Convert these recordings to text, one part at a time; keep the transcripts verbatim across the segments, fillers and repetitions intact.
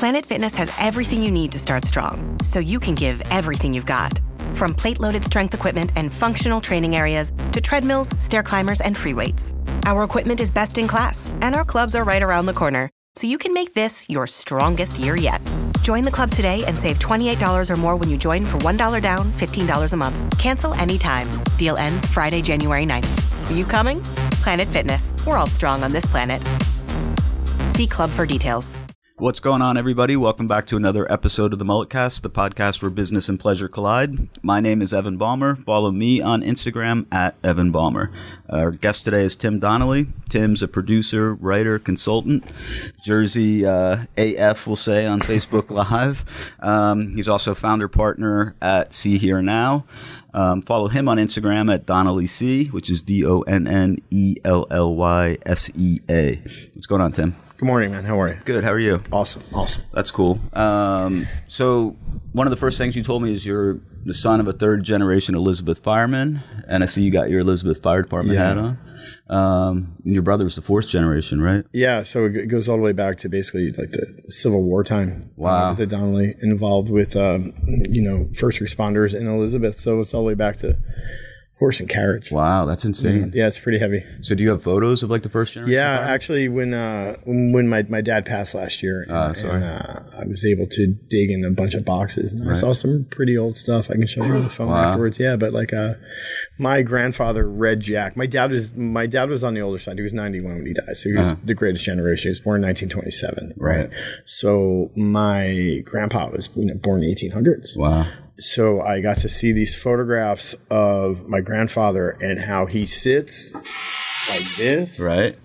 Planet Fitness has everything you need to start strong, so you can give everything you've got. From plate-loaded strength equipment and functional training areas to treadmills, stair climbers, and free weights. Our equipment is best in class, and our clubs are right around the corner, so you can make this your strongest year yet. Join the club today and save twenty-eight dollars or more when you join for one dollar down, fifteen dollars a month. Cancel anytime. Deal ends Friday, January ninth. Are you coming? Planet Fitness. We're all strong on this planet. See club for details. What's going on, everybody? Welcome back to another episode of the Mulletcast, the podcast where business and pleasure collide. My name is Evan Balmer. Follow me on Instagram at Evan Balmer. Our guest today is Tim Donnelly. Tim's a producer, writer, consultant, Jersey uh, A F, we'll say, on Facebook Live. Um, he's also founder partner at See Here Now. Um, follow him on Instagram at Donnelly C, which is D O N N E L L Y S E A. What's going on, Tim? Good morning, man. How are you? Good. How are you? Awesome. Awesome. That's cool. Um, so one of the first things you told me is you're the son of a third generation Elizabeth fireman, and I see you got your Elizabeth Fire Department yeah. hat on. Um, and your brother was the fourth generation, right? Yeah. So it goes all the way back to basically like the Civil War time. Wow. Uh, the Donnelly involved with, um, you know, first responders in Elizabeth. So it's all the way back to horse and carriage. Wow, that's insane. Yeah, it's pretty heavy. So do you have photos of like the first generation? Yeah, fireman? actually, when uh, when my, my dad passed last year, and, uh, sorry. and uh, I was able to dig in a bunch of boxes, and right. I saw some pretty old stuff. I can show you on the phone wow. afterwards. Yeah, but like uh, my grandfather, Red Jack. My dad was my dad was on the older side. He was ninety-one when he died, so he was uh-huh. the greatest generation. He was born in nineteen twenty-seven. Right. right. So my grandpa was you know, born in eighteen hundreds. Wow. So I got to see these photographs of my grandfather and how he sits like this. Right.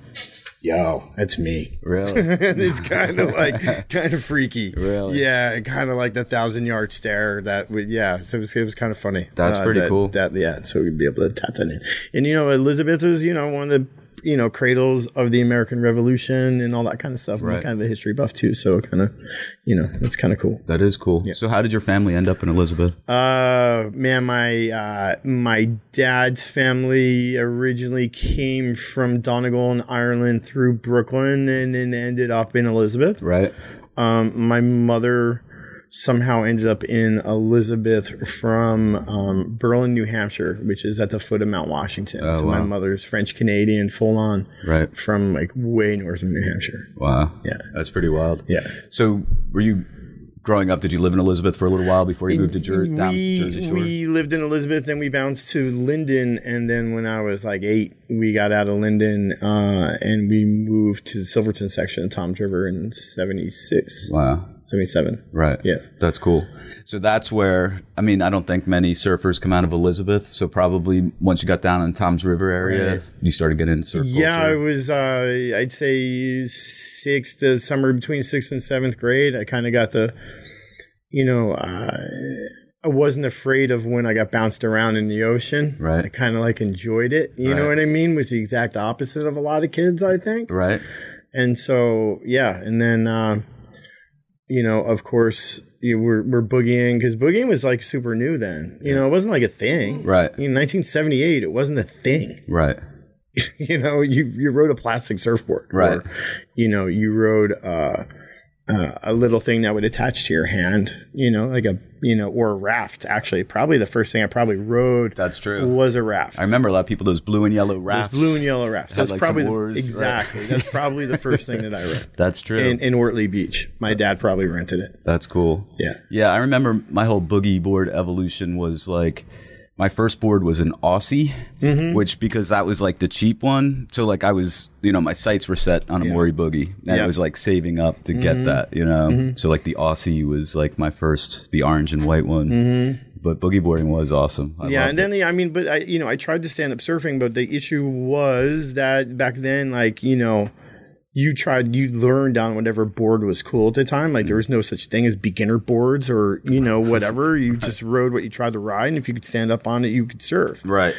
Yo, that's me. Really? It's kind of like, kind of freaky. Really? Yeah, kind of like the thousand yard stare that would, yeah. So it was, it was kind of funny. That's uh, pretty that, cool. That, yeah, so we'd be able to tap that in. And, you know, Elizabeth was, you know, one of the, you know, cradles of the American Revolution and all that kind of stuff. Right. I'm kind of a history buff too, so kind of, you know, that's kind of cool. That is cool. Yeah. So how did your family end up in Elizabeth? Uh, man, my uh, my dad's family originally came from Donegal in Ireland through Brooklyn and then ended up in Elizabeth. Right. Um, my mother somehow ended up in Elizabeth from um, Berlin, New Hampshire, which is at the foot of Mount Washington. Oh, so wow. my mother's French Canadian, full on, right, from like way north of New Hampshire. Wow, yeah, that's pretty wild. Yeah. So were you growing up? Did you live in Elizabeth for a little while before you moved to Jer- down we, Jersey Shore? We lived in Elizabeth, then we bounced to Linden, and then when I was like eight, we got out of Linden uh, and we moved to the Silverton section of Toms River in seventy-six. Wow. seventy-seven. Right. Yeah. That's cool. So that's where, I mean, I don't think many surfers come out of Elizabeth. So probably once you got down in Toms River area, right. you started getting into surf Yeah, culture. I was, uh, I'd say sixth to somewhere between sixth and seventh grade. I kind of got the, you know, uh, I wasn't afraid of when I got bounced around in the ocean. Right. I kind of like enjoyed it. You right. know what I mean? Which is the exact opposite of a lot of kids, I think. Right. And so, yeah. And then, uh, you know, of course, you we're, we're boogieing because boogieing was like super new then. You know, it wasn't like a thing. Right. In nineteen seventy-eight, it wasn't a thing. Right. You know, you you rode a plastic surfboard. Right. Or, you know, you rode uh, uh, a little thing that would attach to your hand, you know, like a, you know, or a raft. Actually, probably the first thing I probably rode That's true. was a raft. I remember a lot of people, those blue and yellow rafts. Those blue and yellow rafts. That's like probably some the, oars, exactly. Right? That's probably the first thing that I rode. That's true. In, in Wortley Beach. My dad probably rented it. That's cool. Yeah. Yeah, I remember my whole boogie board evolution was like, my first board was an Aussie, mm-hmm. which because that was like the cheap one. So like I was, you know, my sights were set on a yeah. Maury boogie, and yeah. it was like saving up to mm-hmm. get that, you know. Mm-hmm. So like the Aussie was like my first, the orange and white one. Mm-hmm. But boogie boarding was awesome. I yeah, and then it. I mean, but I, you know, I tried to stand up surfing, but the issue was that back then, like, you know, you tried, you learned on whatever board was cool at the time. Like there was no such thing as beginner boards or, you know, whatever. You just rode what you tried to ride. And if you could stand up on it, you could surf. Right.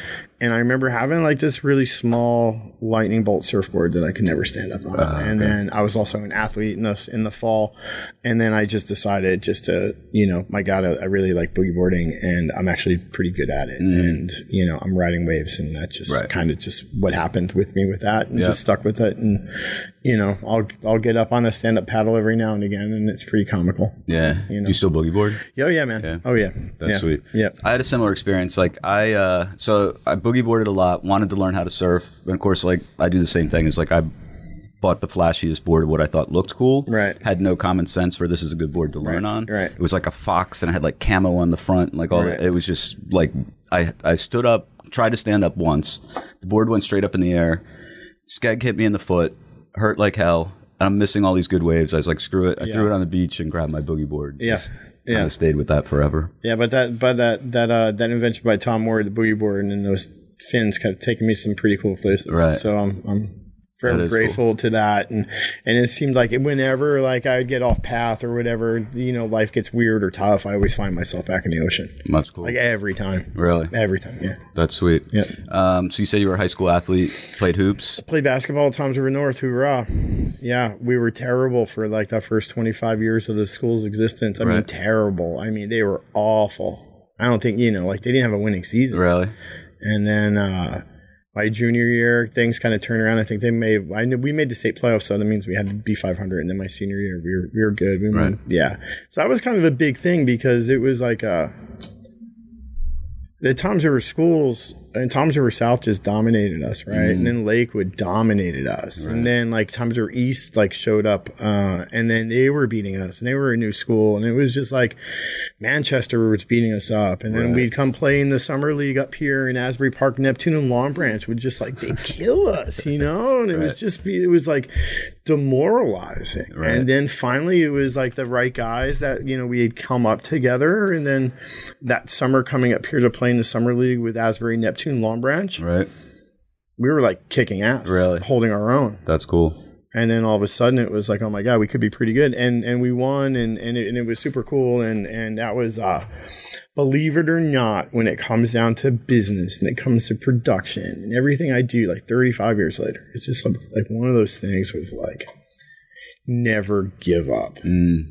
And I remember having like this really small lightning bolt surfboard that I could never stand up on. Uh, and okay. then I was also an athlete in the, in the fall. And then I just decided just to, you know, my God, I, I really like boogie boarding and I'm actually pretty good at it. Mm. And, you know, I'm riding waves and that just right. kind of just what happened with me with that and yep. just stuck with it. And, you know, I'll, I'll get up on a stand up paddle every now and again and it's pretty comical. Yeah. You know? Do you still boogie board? Oh yeah, man. Yeah. Oh yeah. That's yeah. sweet. Yeah. I had a similar experience. Like I, uh, so I boogie boarded a lot, wanted to learn how to surf. And of course, like I do the same thing. It's like I bought the flashiest board, what I thought looked cool. Right. Had no common sense for this is a good board to learn right. on. Right. It was like a fox and it had like camo on the front and like all right. that. It was just like, I, I stood up, tried to stand up once. The board went straight up in the air. Skeg hit me in the foot, hurt like hell. And I'm missing all these good waves. I was like, screw it. I yeah. threw it on the beach and grabbed my boogie board. Yeah. Just yeah. kind of stayed with that forever. Yeah, but that but that that uh, that invention by Tom Moore, the boogie board, and those fins kind of taken me some pretty cool places. Right. So I'm I'm very grateful cool. to that. And and it seemed like whenever like I would get off path or whatever, you know, life gets weird or tough, I always find myself back in the ocean. That's cool. Like every time. Really? Every time, yeah. That's sweet. Yeah. Um, so you said you were a high school athlete, played hoops? I played basketball at Toms River North, hoorah. Yeah, we were terrible for like the first twenty-five years of the school's existence. I right. mean, terrible. I mean, they were awful. I don't think, you know, like they didn't have a winning season. Really? And then uh, my junior year, things kind of turned around. I think they made, I knew we made the state playoffs, so that means we had to be five hundred. And then my senior year, we were, we were good. We right. won, yeah. So that was kind of a big thing because it was like uh, the Toms River schools and Toms River South just dominated us, right? Mm. And then Lakewood dominated us. Right. And then like Toms River East like showed up uh, and then they were beating us and they were a new school. And it was just like Manchester was beating us up. And then right. we'd come play in the summer league up here in Asbury Park. Neptune and Long Branch would just like, they'd kill us, you know? And it right. was just, it was like demoralizing. Right. And then finally it was like the right guys that, you know, we had come up together. And then that summer coming up here to play in the summer league with Asbury, Neptune, Long Branch, right? We were like kicking ass, really holding our own. That's cool. And then all of a sudden, it was like, oh my God, we could be pretty good, and and we won, and and it, and it was super cool, and and that was, uh, believe it or not, when it comes down to business and it comes to production and everything I do, like thirty-five years later, it's just like, like one of those things with like, never give up. Mm.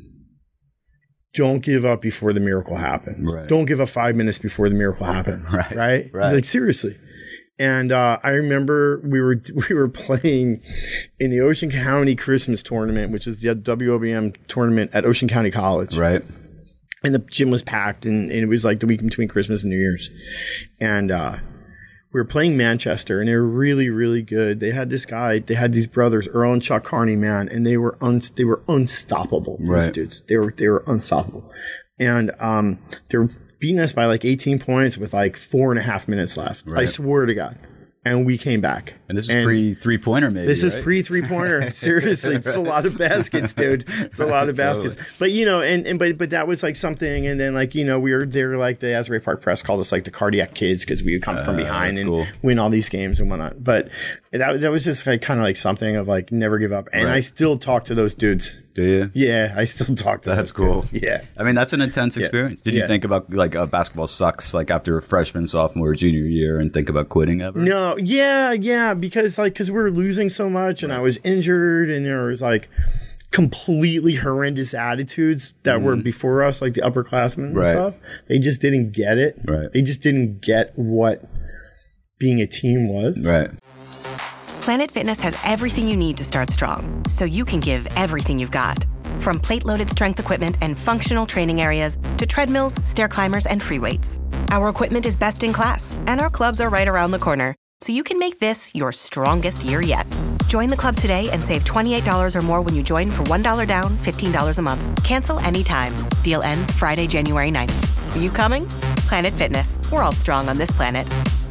Don't give up before the miracle happens. Right. Don't give up five minutes before the miracle happens. Right. Right. Right. Like seriously. And uh, I remember we were we were playing in the Ocean County Christmas tournament, which is the W O B M tournament at Ocean County College. Right. And the gym was packed, and, and it was like the week between Christmas and New Year's. And uh, we were playing Manchester, and they were really, really good. They had this guy, they had these brothers, Earl and Chuck Carney, man, and they were un- they were unstoppable. These right. dudes, they were they were unstoppable, and um, they were beating us by like eighteen points with like four and a half minutes left. Right. I swear to God. And we came back. And this is and pre three pointer, maybe. This right? is pre three pointer. Seriously, it's a lot of baskets, dude. It's a lot of baskets. Totally. But you know, and, and but but that was like something. And then like you know, we were there. Like the Asbury Park Press called us like the cardiac kids because we would come uh, from behind and cool. win all these games and whatnot. But that that was just like kind of like something of like never give up. And right. I still talk to those dudes. Do you? Yeah, I still talk to That's those cool. dudes. Yeah. I mean, that's an intense experience. Did you yeah. think about like uh, basketball sucks like after freshman, sophomore, junior year and think about quitting ever? No. Yeah. Yeah. Because like, because we were losing so much and I was injured and there was like completely horrendous attitudes that mm. were before us, like the upperclassmen and right. stuff. They just didn't get it. Right. They just didn't get what being a team was. Right. Planet Fitness has everything you need to start strong, so you can give everything you've got. From plate-loaded strength equipment and functional training areas to treadmills, stair climbers, and free weights. Our equipment is best in class, and our clubs are right around the corner, so you can make this your strongest year yet. Join the club today and save twenty-eight dollars or more when you join for one dollar down, fifteen dollars a month. Cancel anytime. Deal ends Friday, January ninth. Are you coming? Planet Fitness. We're all strong on this planet.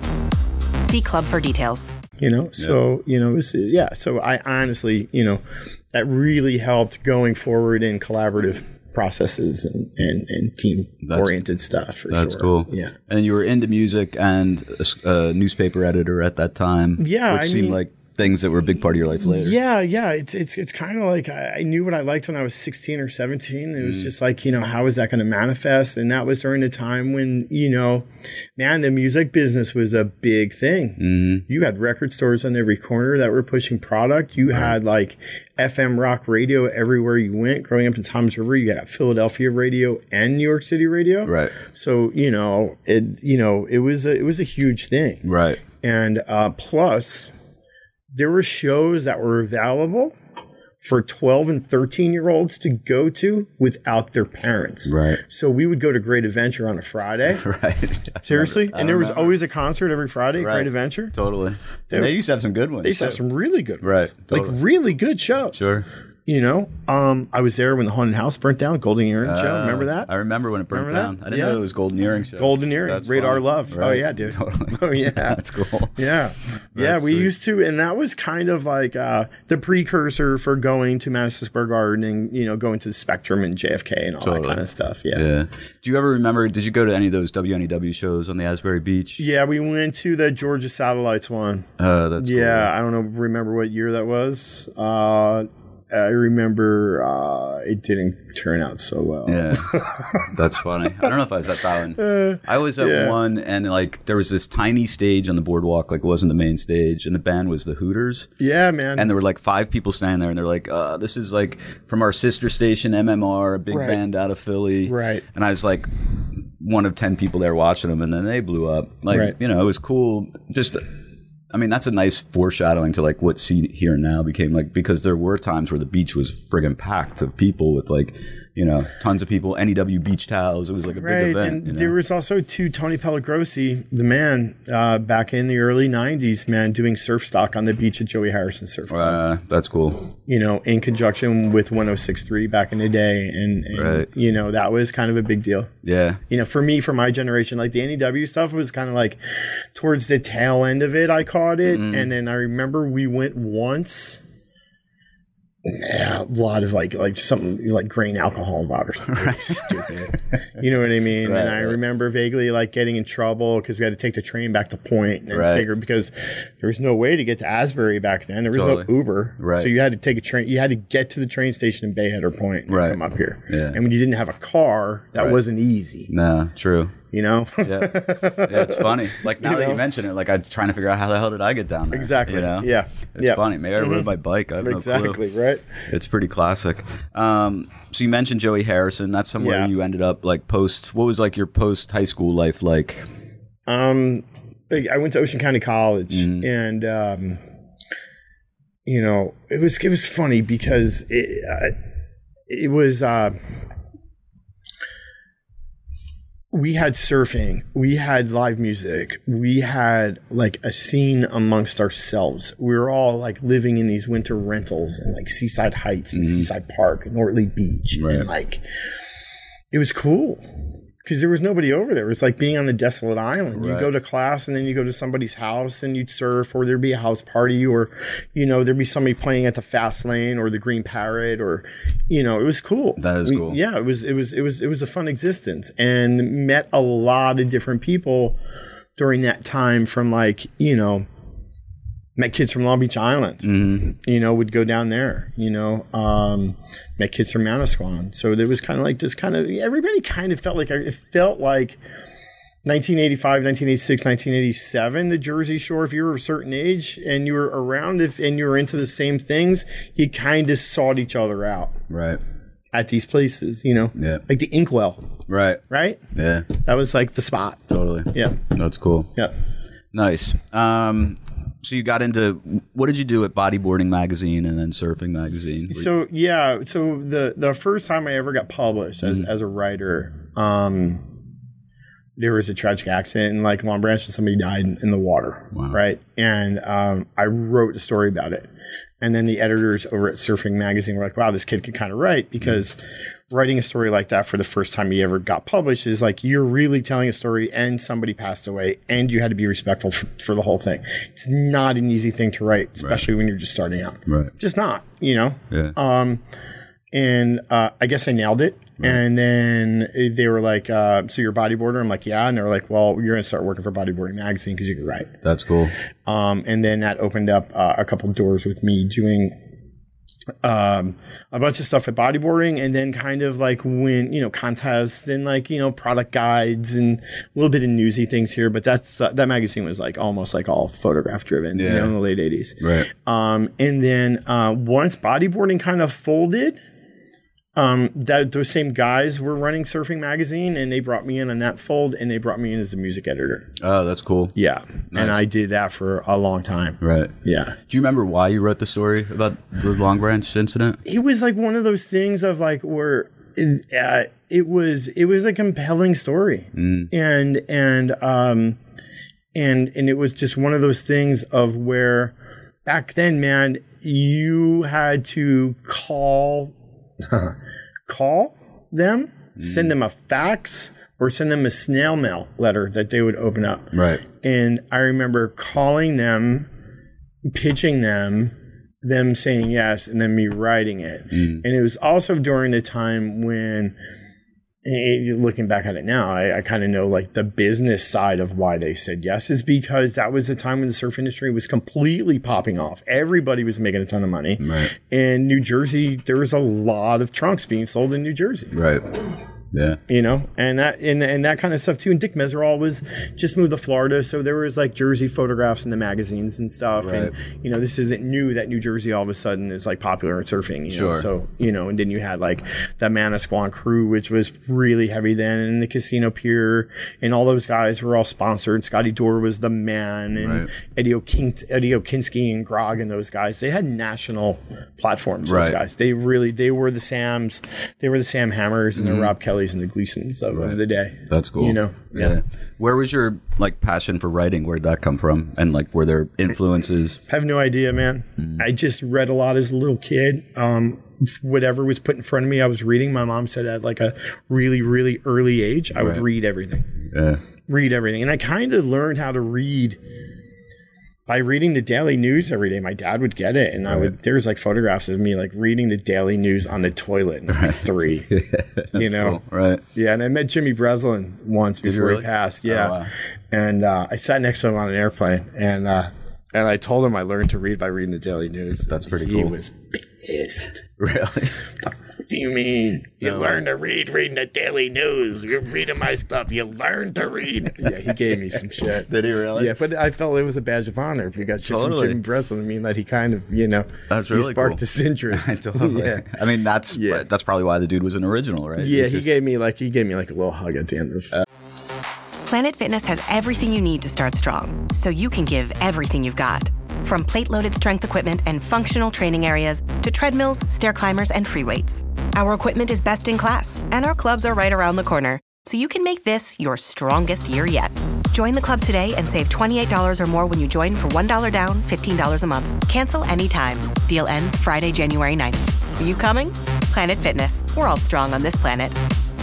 See club for details. You know, so, yeah. you know, was, yeah. So I honestly, you know, that really helped going forward in collaborative processes and, and, and team oriented stuff. For that's sure. cool. Yeah. And you were into music and a, a newspaper editor at that time. Yeah. Which I seemed mean, like things that were a big part of your life later. Yeah, yeah. It's it's it's kind of like I, I knew what I liked when I was sixteen or seventeen. It was mm. just like, you know, how is that going to manifest? And that was during a time when, you know, man, the music business was a big thing. Mm. You had record stores on every corner that were pushing product. You right. had like F M rock radio everywhere you went. Growing up in Toms River, you got Philadelphia radio and New York City radio. Right. So, you know, it you know, it was a, it was a huge thing. Right. And uh, plus, there were shows that were available for twelve and thirteen year olds to go to without their parents. Right. So we would go to Great Adventure on a Friday. Right. Seriously? Remember, and there was remember. always a concert every Friday, right. Great Adventure. Totally. They, they used to have some good ones. They used to have some really good ones. Right. Totally. Like really good shows. Sure. You know, um, I was there when the Haunted House burnt down, Golden Earring uh, show. Remember that? I remember when it burnt remember down. That? I didn't yeah. know it was Golden Earring show. Golden Earring, That's Radar funny. Love. Right. Oh, yeah, dude. Totally. Oh, yeah. That's cool. Yeah. yeah, we sweet. used to, and that was kind of like uh, the precursor for going to Madison Square Garden and, you know, going to the Spectrum and J F K and all totally. that kind of stuff. Yeah. yeah. Do you ever remember, did you go to any of those W N E W shows on the Asbury Beach? Yeah, we went to the Georgia Satellites one. Oh, uh, that's Yeah, cool. I don't know, remember what year that was. Uh, I remember uh, it didn't turn out so well. Yeah, that's funny. I don't know if I was at that one. Uh, I was at yeah. one, and like there was this tiny stage on the boardwalk, like it wasn't the main stage, and the band was the Hooters. Yeah, man. And there were like five people standing there, and they're like, uh, "This is like from our sister station, M M R, a big right. band out of Philly." Right. And I was like one of ten people there watching them, and then they blew up. Like right. you know, it was cool. Just. I mean, that's a nice foreshadowing to like what See Hear Now became like, because there were times where the beach was friggin' packed of people with like, you know, tons of people, N E W beach towels. It was like a right. big event. And you know? There was also too Tony Pellegrossi, the man, uh, back in the early nineties, man, doing surf stock on the beach at Joey Harrison Surf Club. Uh, that's cool. You know, in conjunction with one oh six point three back in the day. And, and right. you know, that was kind of a big deal. Yeah. You know, for me, for my generation, like the N E W stuff was kind of like towards the tail end of it, I caught it. Mm-hmm. And then I remember we went once. Yeah, a lot of like like something like grain alcohol involved or something right. stupid. You know what I mean? Right, and I right. remember vaguely like getting in trouble because we had to take the train back to Point and right. figure because there was no way to get to Asbury back then. There was totally. no Uber, right. so you had to take a train. You had to get to the train station in Bayhead or Point and right. come up here. Yeah. And when you didn't have a car, that right. wasn't easy. No, true. You know? yeah. yeah, it's funny. Like now you that know? you mention it, like I'm trying to figure out how the hell did I get down there? Exactly. You know? Yeah. It's yep. funny. Maybe I rode my bike. I have exactly, no clue. Exactly, right? It's pretty classic. Um, so you mentioned Joey Harrison. That's somewhere yeah. you ended up like post. What was like your post high school life like? Um, I went to Ocean County College, mm. and um, you know, it was it was funny because it uh, it was. Uh, We had surfing, we had live music, we had like a scene amongst ourselves. We were all like living in these winter rentals in like Seaside Heights and mm-hmm. Seaside Park and Nortley Beach. Right. And like, it was cool because there was nobody over there. It was like being on a desolate island. Right. You go to class and then you go to somebody's house and you'd surf, or there'd be a house party, or, you know, there'd be somebody playing at the Fast Lane or the Green Parrot, or, you know, it was cool. That is we, cool. Yeah, it was, it was, it was, it was a fun existence, and met a lot of different people during that time from like, you know, met kids from Long Beach Island, mm-hmm. you know, would go down there, you know, um, met kids from Manasquan. So there was kind of like this kind of, everybody kind of felt like, it felt like nineteen eighty-five, nineteen eighty-six, nineteen eighty-seven, the Jersey Shore. If you were a certain age and you were around if and you were into the same things, you kind of sought each other out. Right. At these places, you know, yeah, like the Inkwell. Right. Right. Yeah. That was like the spot. Totally. Yeah. That's cool. Yeah. Nice. Um, So you got into, what did you do at Bodyboarding Magazine and then Surfing Magazine? So yeah, so the the first time I ever got published as, mm-hmm. as a writer, um, there was a tragic accident in like Long Branch and somebody died in, in the water, wow. right? And um, I wrote a story about it. And then the editors over at Surfing Magazine were like, wow, this kid could kind of write, because mm-hmm. writing a story like that for the first time you ever got published is like, you're really telling a story and somebody passed away and you had to be respectful for, for the whole thing. It's not an easy thing to write, especially right. when you're just starting out. Right. Just not, you know? Yeah. Um, and uh, I guess I nailed it. Right. And then they were like, uh, so you're a bodyboarder? I'm like, yeah. And they were like, well, you're going to start working for Bodyboarding Magazine because you can write. That's cool. Um, and then that opened up uh, a couple of doors with me doing um, a bunch of stuff at bodyboarding, and then kind of like when, you know, contests and like, you know, product guides and a little bit of newsy things here. But that's, uh, that magazine was like almost like all photograph driven, yeah. you know, in the late eighties. Right. Um, and then uh, once bodyboarding kind of folded, Um, that those same guys were running Surfing Magazine, and they brought me in on that fold, and they brought me in as a music editor. Oh, that's cool. Yeah, nice. And I did that for a long time. Right. Yeah. Do you remember why you wrote the story about the Long Branch incident? It was like one of those things of like where it, uh, it was it was a compelling story, mm. and and um and and it was just one of those things of where back then, man, you had to call. call them, mm. send them a fax, or send them a snail mail letter that they would open up. Right. And I remember calling them, pitching them, them saying yes, and then me writing it. Mm. And it was also during the time when, looking back at it now, I, I kind of know like the business side of why they said yes is because that was the time when the surf industry was completely popping off. Everybody was making a ton of money. Right. In New Jersey, there was a lot of trunks being sold in New Jersey. Right. Yeah. You know, and that and, and that kind of stuff too. And Dick Meserol was just moved to Florida, so there was like Jersey photographs in the magazines and stuff. Right. And you know, this isn't new that New Jersey all of a sudden is like popular in surfing. You sure. know? So you know, and then you had like the Manasquan crew, which was really heavy then, and the Casino Pier, and all those guys were all sponsored. Scotty Dorr was the man, and right. Eddie O'Kin- Eddie Okinski and Grog and those guys. They had national platforms. Those right. guys. They really they were the Sams. They were the Sam Hammers and mm-hmm. the Rob Kelly. And the Gleasons of right. the day. That's cool. You know, yeah. yeah. Where was your like passion for writing? Where'd that come from? And like, were there influences? I have no idea, man. Mm. I just read a lot as a little kid. Um, whatever was put in front of me, I was reading. My mom said at like a really, really early age, I right. would read everything. Yeah. Read everything. And I kind of learned how to read by reading the Daily News every day. My dad would get it, and right. I would. There's like photographs of me like reading the Daily News on the toilet at like three. yeah, you know, cool. Right? Yeah, and I met Jimmy Breslin once Did before really? he passed. Yeah, oh, wow. and uh, I sat next to him on an airplane, and uh, and I told him I learned to read by reading the Daily News. That's pretty he cool. He was pissed. Really? What do you mean? You no. learn to read reading the Daily News. You're reading my stuff. You learn to read. Yeah, he gave me some shit. Did he really? Yeah, but I felt it was a badge of honor if you got shit totally. from Jimmy Breslin. I mean, that he kind of, you know, that's really he sparked cool. his interest. totally. Yeah. I mean, that's yeah. that's probably why the dude was an original, right? Yeah, He's he just... gave me like he gave me like a little hug at the end of. Uh, Planet Fitness has everything you need to start strong, so you can give everything you've got. From plate-loaded strength equipment and functional training areas to treadmills, stair climbers, and free weights. Our equipment is best in class, and our clubs are right around the corner, so you can make this your strongest year yet. Join the club today and save twenty-eight dollars or more when you join for one dollar down, fifteen dollars a month. Cancel anytime. Deal ends Friday, January ninth. Are you coming? Planet Fitness. We're all strong on this planet.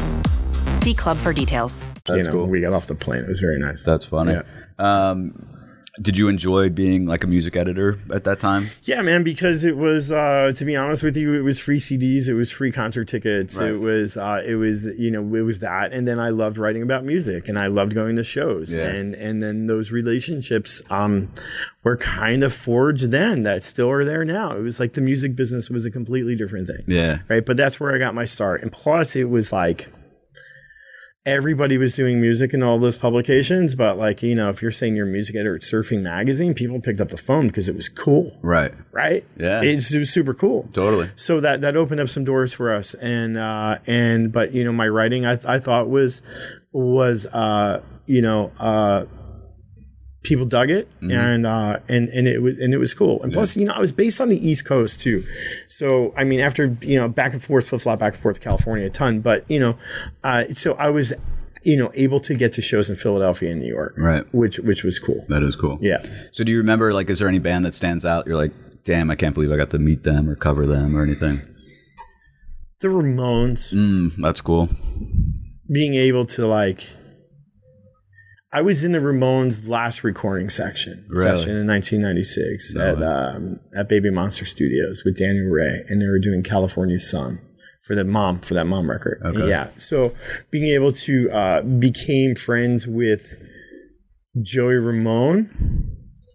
See club for details. That's you know, cool. We got off the plane. It was very nice. That's funny. Yeah. Um, Did you enjoy being like a music editor at that time? Yeah, man, because it was, uh, to be honest with you, it was free C Ds, it was free concert tickets, right. it was, uh, it was, you know, it was that, and then I loved writing about music, and I loved going to shows, yeah. and and then those relationships um, were kind of forged then that still are there now. It was like the music business was a completely different thing, yeah, right. But that's where I got my start, and plus it was like. Everybody was doing music in all those publications, but like, you know, if you're saying you're a music editor at Surfing Magazine, people picked up the phone because it was cool. Right. Right? Yeah. It's, it was super cool. Totally. So that, that opened up some doors for us. And, uh, and, but, you know, my writing, I, I thought was, was, uh, you know, uh, people dug it, mm-hmm. and uh, and and it was and it was cool. And plus, yeah. you know, I was based on the East Coast too, so I mean, after you know, back and forth, flip flop, back and forth to California a ton. But you know, uh, so I was, you know, able to get to shows in Philadelphia and New York, right? Which which was cool. That is cool. Yeah. So do you remember, like, is there any band that stands out? You're like, damn, I can't believe I got to meet them or cover them or anything. The Ramones. Mm, that's cool. Being able to like. I was in the Ramones' last recording section really? session in nineteen ninety-six no at um, at Baby Monster Studios with Daniel Ray, and they were doing California Sun, for the mom, for that mom record. Okay. Yeah. So being able to, uh, became friends with Joey Ramone,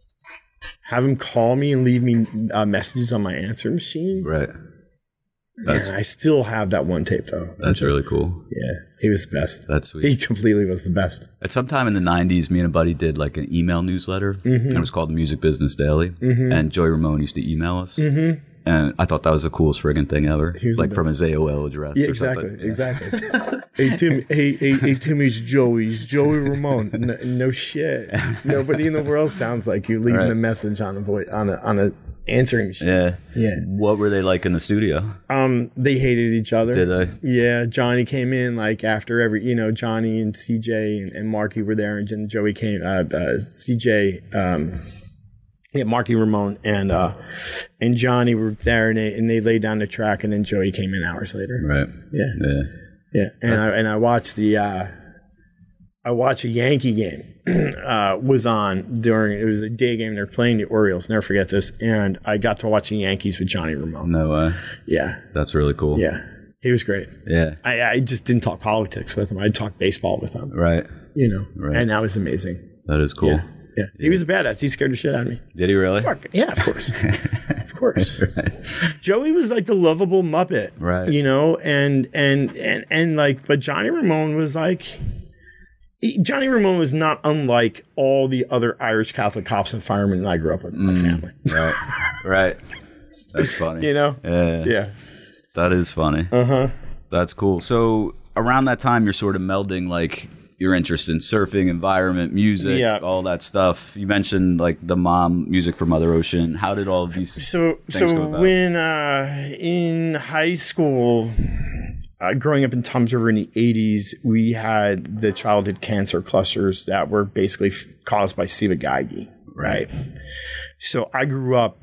have him call me and leave me uh, messages on my answer machine. Right. That's, and I still have that one tape though. That's really cool. Yeah. He was the best. That's sweet. He completely was the best. At some time in the nineties, me and a buddy did like an email newsletter. Mm-hmm. And it was called Music Business Daily. Mm-hmm. And Joey Ramone used to email us. Mm-hmm. And I thought that was the coolest friggin' thing ever. Like from his A O L address. Yeah, or exactly. something. Exactly. hey, Tim, hey, hey, hey, Timmy, it's Joey. It's Joey Ramone. No, no shit. Nobody in the world sounds like you leaving Right. a message on a voice, on a, on a answering machine. Yeah. Yeah. What were they like in the studio? Um, they hated each other. Did they? Yeah. Johnny came in like after every, you know, Johnny and C J and, and Marky were there, and then Joey came, uh, uh C J, um, yeah, Marky Ramone and, uh, and Johnny were there, and they, and they laid down the track, and then Joey came in hours later. Right. Yeah. Yeah. Yeah. And I, and I watched the, uh, I watched a Yankee game, uh, was on during, it was a day game. They're playing the Orioles. Never forget this. And I got to watch the Yankees with Johnny Ramone. No way. Yeah. That's really cool. Yeah. He was great. Yeah. I, I just didn't talk politics with him. I talked baseball with him. Right. You know, Right. and that was amazing. That is cool. Yeah. Yeah. He was a badass. He scared the shit out of me. Did he really? Fuck. Yeah, of course. Of course. Joey was like the lovable Muppet. Right. You know, and, and, and, and like, but Johnny Ramone was like, he, Johnny Ramone was not unlike all the other Irish Catholic cops and firemen that I grew up with in my family. Right. Right. That's funny. You know? Yeah. Yeah. That is funny. Uh-huh. That's cool. So around that time, you're sort of melding like your interest in surfing, environment, music, Yeah. all that stuff. You mentioned like the mom music for Mother Ocean. How did all of these So, things so go about? when uh, in high school, uh, growing up in Toms River in the eighties, we had the childhood cancer clusters that were basically f- caused by Ciba-Geigy, right? So I grew up,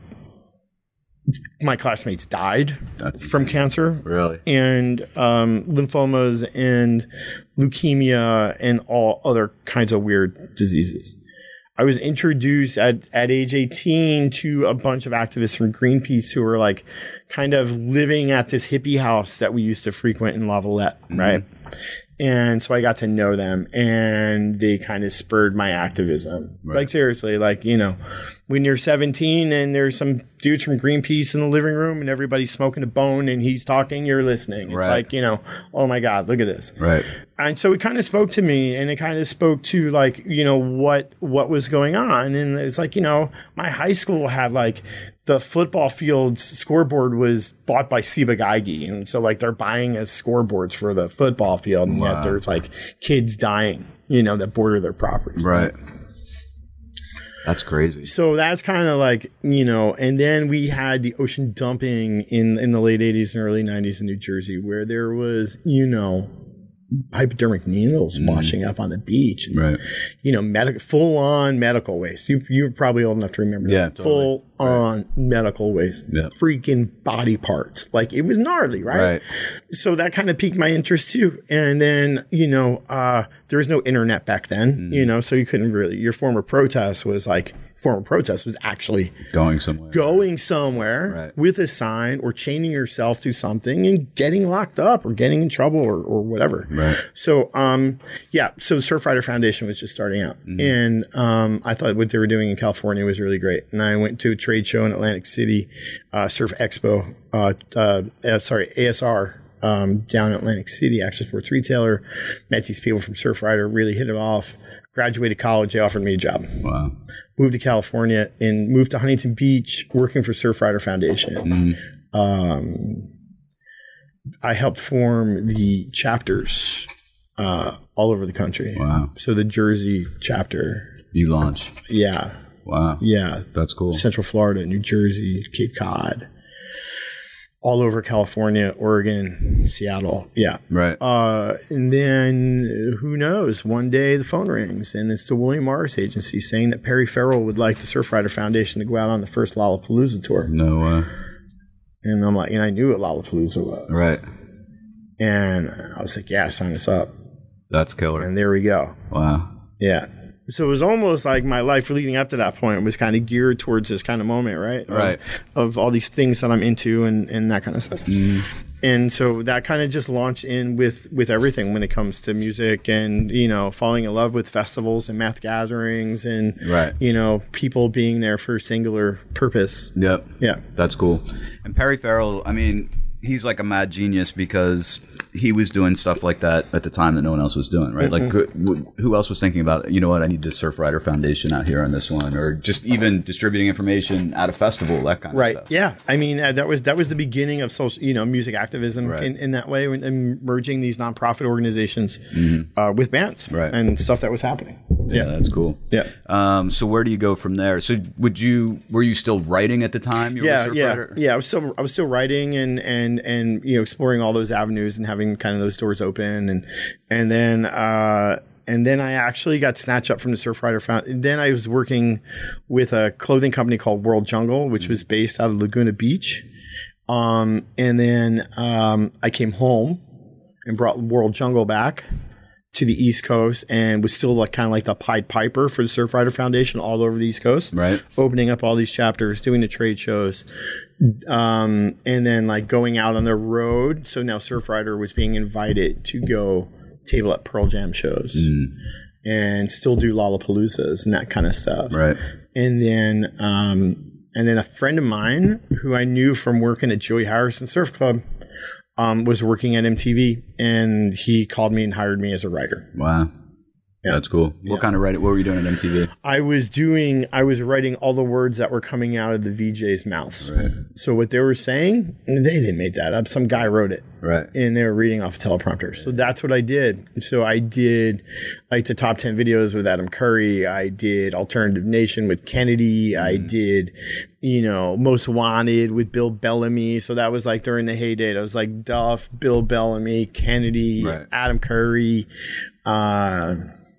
my classmates died That's from insane. cancer. Really? And um, lymphomas and leukemia and all other kinds of weird diseases. I was introduced at, at age eighteen to a bunch of activists from Greenpeace who were like kind of living at this hippie house that we used to frequent in Lavalette, mm-hmm. right? And so I got to know them, and they kind of spurred my activism. Right. Like seriously, like, you know, when you're seventeen and there's some dudes from Greenpeace in the living room and everybody's smoking a bone and he's talking, you're listening. It's right. like, you know, oh my God, look at this. Right. And so it kind of spoke to me, and it kind of spoke to like, you know, what, what was going on. And it's like, you know, my high school had like, the football field's scoreboard was bought by Ciba-Geigy. And so like they're buying us scoreboards for the football field, and wow. yet there's like kids dying, you know, that border their property. Right. That's crazy. So that's kind of like, you know, and then we had the ocean dumping in, in the late eighties and early nineties in New Jersey, where there was, you know, hypodermic needles mm. washing up on the beach, and, right. you know, medical, full on medical waste. You, you're probably old enough to remember yeah, that. Totally. Full on right. medical waste, yeah. freaking body parts. Like it was gnarly, right? right? So that kind of piqued my interest too. And then, you know, uh, there was no internet back then, mm. you know, so you couldn't really, your form of protest was like, form of protest was actually going somewhere, going somewhere right. with a sign or chaining yourself to something and getting locked up or getting in trouble or, or whatever. Right. So, um, yeah. So Surfrider Foundation was just starting out, mm-hmm. and um, I thought what they were doing in California was really great. And I went to a trade show in Atlantic City, uh, Surf Expo, uh, uh, uh, sorry, A S R. Um, down in Atlantic City, action sports retailer, met these people from Surfrider, really hit it off, graduated college, they offered me a job. Wow. Moved to California and moved to Huntington Beach, working for Surfrider Foundation. Mm. Um, I helped form the chapters uh, all over the country. Wow. So the Jersey chapter. You launched. Yeah. Wow. Yeah. That's cool. Central Florida, New Jersey, Cape Cod. All over California, Oregon, Seattle. Yeah. Right. Uh, and then who knows? One day the phone rings and it's the William Morris Agency saying that Perry Farrell would like the Surfrider Foundation to go out on the first Lollapalooza tour. No way. And I'm like, and I knew what Lollapalooza was. Right. And I was like, yeah, sign us up. That's killer. And there we go. Wow. Yeah. So it was almost like my life leading up to that point was kind of geared towards this kind of moment, right? Of, right. Of all these things that I'm into and, and that kind of stuff. Mm. And so that kind of just launched in with, with everything when it comes to music and, you know, falling in love with festivals and math gatherings and, right. you know, people being there for a singular purpose. Yep. Yeah. That's cool. And Perry Farrell, I mean, he's like a mad genius because he was doing stuff like that at the time that no one else was doing, right? Mm-hmm. Like, who else was thinking about, you know what, I need the Surfrider Foundation out here on this one, or just even distributing information at a festival, that kind right. of stuff. Yeah. I mean, uh, that was that was the beginning of social, you know, music activism right. in, in that way, and, and merging these nonprofit organizations mm-hmm. uh, with bands right. and stuff that was happening. Yeah, yeah, that's cool. Yeah. Um, so where do you go from there? So would you were you still writing at the time? You yeah, were a yeah, Surfrider? yeah. I was still I was still writing and and and you know exploring all those avenues and having kind of those doors open and and then uh, and then I actually got snatched up from the Surfrider Foundation. Then I was working with a clothing company called World Jungle, which was based out of Laguna Beach. Um, and then um, I came home and brought World Jungle back to the East Coast and was still like kind of like the Pied Piper for the Surfrider Foundation all over the East Coast, right? Opening up all these chapters, doing the trade shows, um, and then like going out on the road. So now Surfrider was being invited to go table at Pearl Jam shows mm. and still do Lollapaloozas and that kind of stuff, right? And then, um, and then a friend of mine who I knew from working at Joey Harrison Surf Club. Um, was working at M T V, and he called me and hired me as a writer. Wow. Yeah. That's cool. What yeah. kind of writing? What were you doing at M T V? I was doing, I was writing all the words that were coming out of the V Js' mouths. Right. So what they were saying, they didn't make that up. Some guy wrote it. Right. And they were reading off a teleprompter. So that's what I did. So I did like the top ten videos with Adam Curry. I did Alternative Nation with Kennedy. Mm. I did, you know, Most Wanted with Bill Bellamy. So that was like during the heyday. That was like Duff, Bill Bellamy, Kennedy, right. Adam Curry. Uh,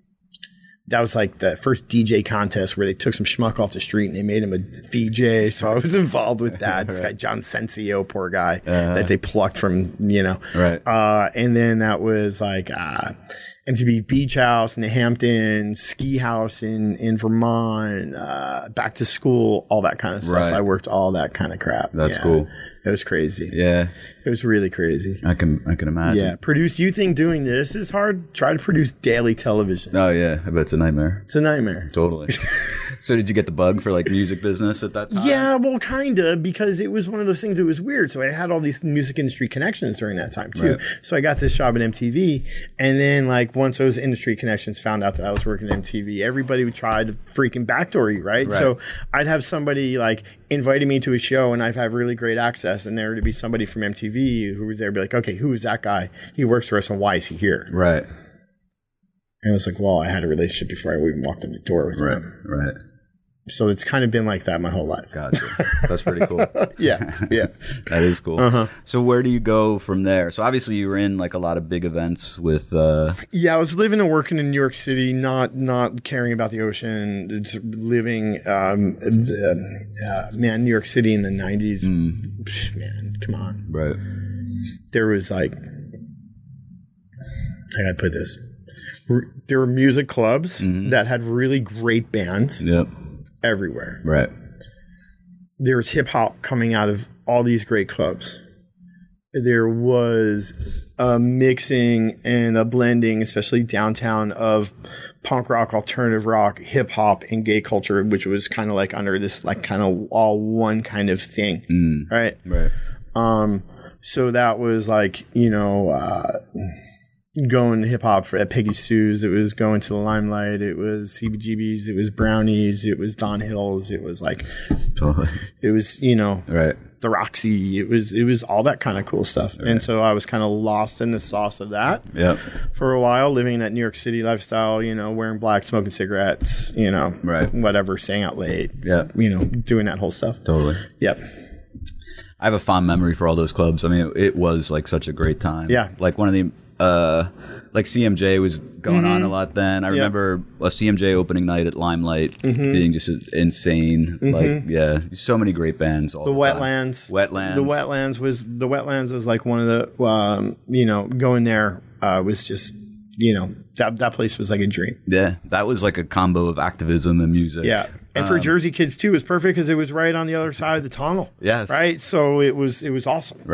That was like the first D J contest where they took some schmuck off the street and they made him a V J. So I was involved with that. This right. guy, John Sensio, poor guy, uh-huh. that they plucked from, you know. Right. Uh, and then that was like uh, M T V Beach House in the Hamptons, Ski House in, in Vermont, uh, Back to School, all that kind of stuff. Right. I worked all that kind of crap. That's yeah. cool. It was crazy. Yeah. It was really crazy. I can I can imagine. Yeah. Produce, you think doing this is hard? Try to produce daily television. Oh, yeah. I bet it's a nightmare. It's a nightmare. Totally. So did you get the bug for like music business at that time? Yeah, well, kind of, because it was one of those things that was weird. So I had all these music industry connections during that time too. Right. So I got this job at M T V. And then like once those industry connections found out that I was working at M T V, everybody would try to freaking backdoor you, right? right? So I'd have somebody like inviting me to a show and I'd have really great access. And there to be somebody from M T V who was there, be like, okay, who is that guy? He works for us and why is he here? Right. And it was like, well, I had a relationship before I even walked in the door with right. him. Right. So it's kind of been like that my whole life. Gotcha. That's pretty cool. yeah, yeah. That is cool. Uh-huh. So where do you go from there? So obviously you were in like a lot of big events with... Uh... Yeah, I was living and working in New York City, not not caring about the ocean, just living, um, the, uh, man, New York City in the nineties. Mm. Psh, man, come on. Right. There was like, how do I put this? There were music clubs mm-hmm. that had really great bands. Yep. Everywhere. Right. There was hip hop coming out of all these great clubs. There was a mixing and a blending, especially downtown, of punk rock, alternative rock, hip hop, and gay culture, which was kind of like under this like kind of all one kind of thing. Mm. Right. Right. Um, so that was like, you know, uh, going to hip hop at Peggy Sue's. It was going to the Limelight. It was C B G B's. It was Brownies. It was Don Hill's. It was like, totally. It was, you know, right. the Roxy. It was, it was all that kind of cool stuff. Right. And so I was kind of lost in the sauce of that yep. for a while, living that New York City lifestyle, you know, wearing black, smoking cigarettes, you know, right. whatever, staying out late, yeah, you know, doing that whole stuff. Totally. Yep. I have a fond memory for all those clubs. I mean, it, it was like such a great time. Yeah. Like one of the, uh, like C M J was going mm-hmm. on a lot then. I yep. remember a C M J opening night at Limelight mm-hmm. being just insane. Mm-hmm. Like, yeah, so many great bands. All the, the Wetlands. Time. Wetlands. The Wetlands was, the Wetlands was like one of the, um, you know, going there uh, was just, you know, that that place was like a dream. Yeah, that was like a combo of activism and music. Yeah. And for um, Jersey kids too, it was perfect because it was right on the other side of the tunnel. Yes. Right. So it was it was awesome. Right.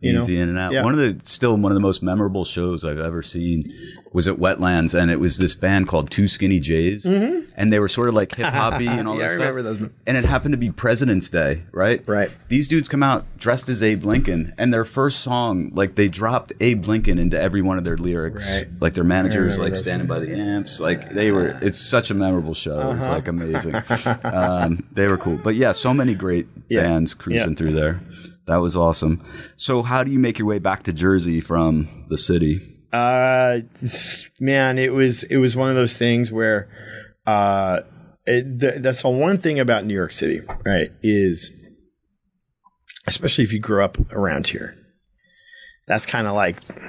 You Easy know? in and out. Yeah. One of the still one of the most memorable shows I've ever seen was at Wetlands, and it was this band called Two Skinny Jays, mm-hmm. and they were sort of like hip hoppy and all yeah, that I stuff. remember those. And it happened to be President's Day, right? Right. These dudes come out dressed as Abe Lincoln, and their first song, like they dropped Abe Lincoln into every one of their lyrics. Right. Like their managers, like those. standing by the amps, like they were. It's such a memorable show. Uh-huh. It was like amazing. um, they were cool, but yeah, so many great Yeah. bands cruising Yeah. through there. That was awesome. So how do you make your way back to Jersey from the city? Uh, man, it was it was one of those things where, uh, it, the, that's the one thing about New York City, right? Is especially if you grew up around here, that's kind of like if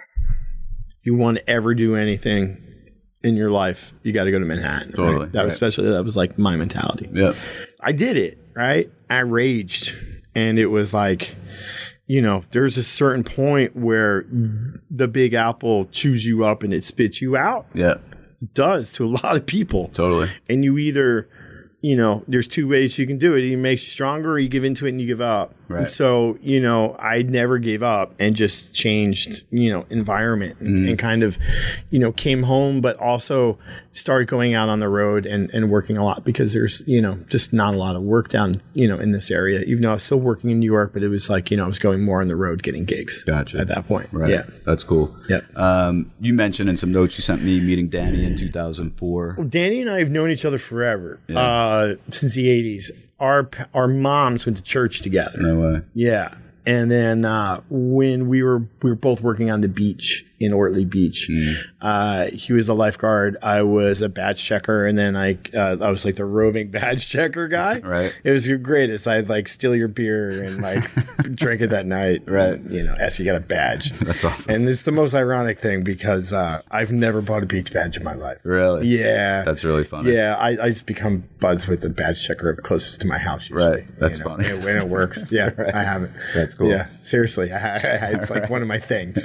you want to ever do anything in your life, you got to go to Manhattan. Totally. Right? That right. was especially that was like my mentality. Yeah. I did it, right? I raged. And it was like, you know, there's a certain point where the Big Apple chews you up and it spits you out. Yeah. It does to a lot of people. Totally. And you either, you know, there's two ways you can do it. It either makes you stronger or you give into it and you give up. Right. And so, you know, I never gave up and just changed, you know, environment and, Mm-hmm. and kind of, you know, came home, but also started going out on the road and, and working a lot because there's, you know, just not a lot of work down, you know, in this area, even though I was still working in New York, but it was like, you know, I was going more on the road getting gigs. Gotcha. At that point. Right. Yeah. That's cool. Yeah. Um, you mentioned in some notes you sent me meeting Danny in two thousand four. Well, Danny and I have known each other forever, Yeah. uh, since the eighties. Our our moms went to church together. No way. Yeah. And then uh, when we were we were both working on the beach in Ortley Beach, Mm. uh, he was a lifeguard. I was a badge checker, and then I uh, I was like the roving badge checker guy. Right. It was the greatest. I'd like steal your beer and like drink it that night. Right. And, you know, ask you to get a badge. That's awesome. And it's the most ironic thing because uh, I've never bought a beach badge in my life. Really? Yeah. That's really funny. Yeah, I, I just become buds with the badge checker closest to my house usually. Right. That's you know, funny. and when it works. Yeah, Right. I have it. That's cool. Yeah, seriously. I, I, it's like one of my things.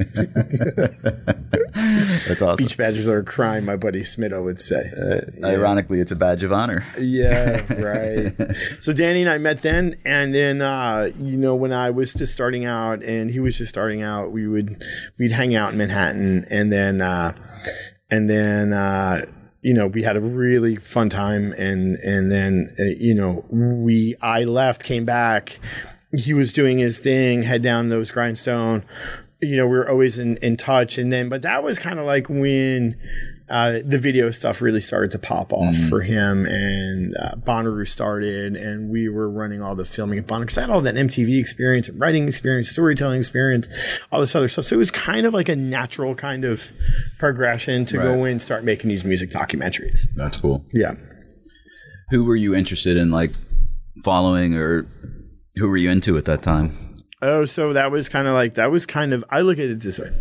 That's awesome. Beach badges are a crime, my buddy Smitto would say. Uh, Ironically, it's a badge of honor. Yeah, right. So Danny and I met then, and then uh, you know when I was just starting out, and he was just starting out, we would we'd hang out in Manhattan, and then uh, and then uh, you know we had a really fun time, and and then uh, you know we I left, came back, he was doing his thing, head down those Grindstone. You know, we were always in, in touch, and then but that was kind of like when. Uh, the video stuff really started to pop off mm. for him, and uh, Bonnaroo started, and we were running all the filming at Bonnaroo because I had all that M T V experience, and writing experience, storytelling experience, all this other stuff. So it was kind of like a natural kind of progression to right. go in and start making these music documentaries. That's cool. Yeah. Who were you interested in, like, following, or who were you into at that time? Oh, so that was kind of like, that was kind of, I look at it this way.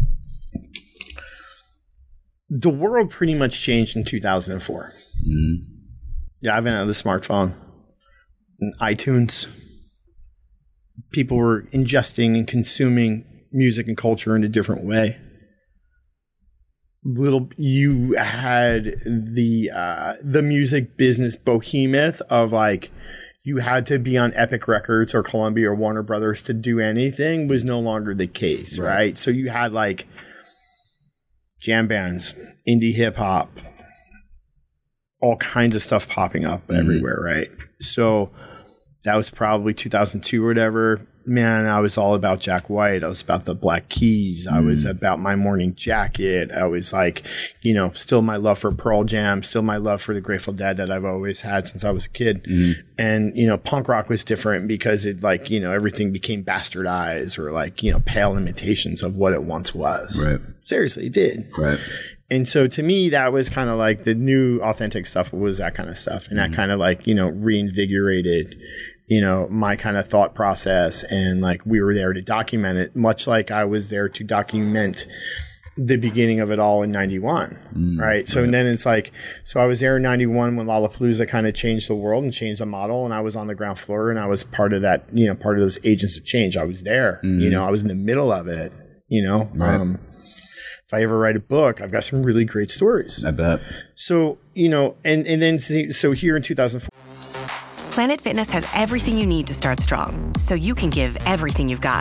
The world pretty much changed in two thousand four. Mm. Yeah, I've been out of the smartphone, and iTunes. People were ingesting and consuming music and culture in a different way. Little, you had the uh, the music business behemoth of like, you had to be on Epic Records or Columbia or Warner Brothers to do anything was no longer the case, right? right? So you had like jam bands, indie hip hop, all kinds of stuff popping up mm-hmm. everywhere, right? So that was probably two thousand two or whatever. Man, I was all about Jack White. I was about the Black Keys. I mm. was about My Morning Jacket. I was like, you know, still my love for Pearl Jam, still my love for the Grateful Dead that I've always had since I was a kid. Mm. And, you know, punk rock was different because it like, you know, everything became bastardized or like, you know, pale imitations of what it once was. Right. Seriously, it did. Right. And so to me, that was kind of like the new authentic stuff was that kind of stuff. And mm. that kind of like, you know, reinvigorated you know, my kind of thought process, and like we were there to document it, much like I was there to document the beginning of it all in ninety-one, mm, right? So right. then it's like, so I was there in ninety-one when Lollapalooza kind of changed the world and changed the model, and I was on the ground floor, and I was part of that, you know, part of those agents of change. I was there, mm. you know, I was in the middle of it, you know. Right. Um, if I ever write a book, I've got some really great stories. I bet. So, you know, and, and then, so here in two thousand four, Planet Fitness has everything you need to start strong, so you can give everything you've got.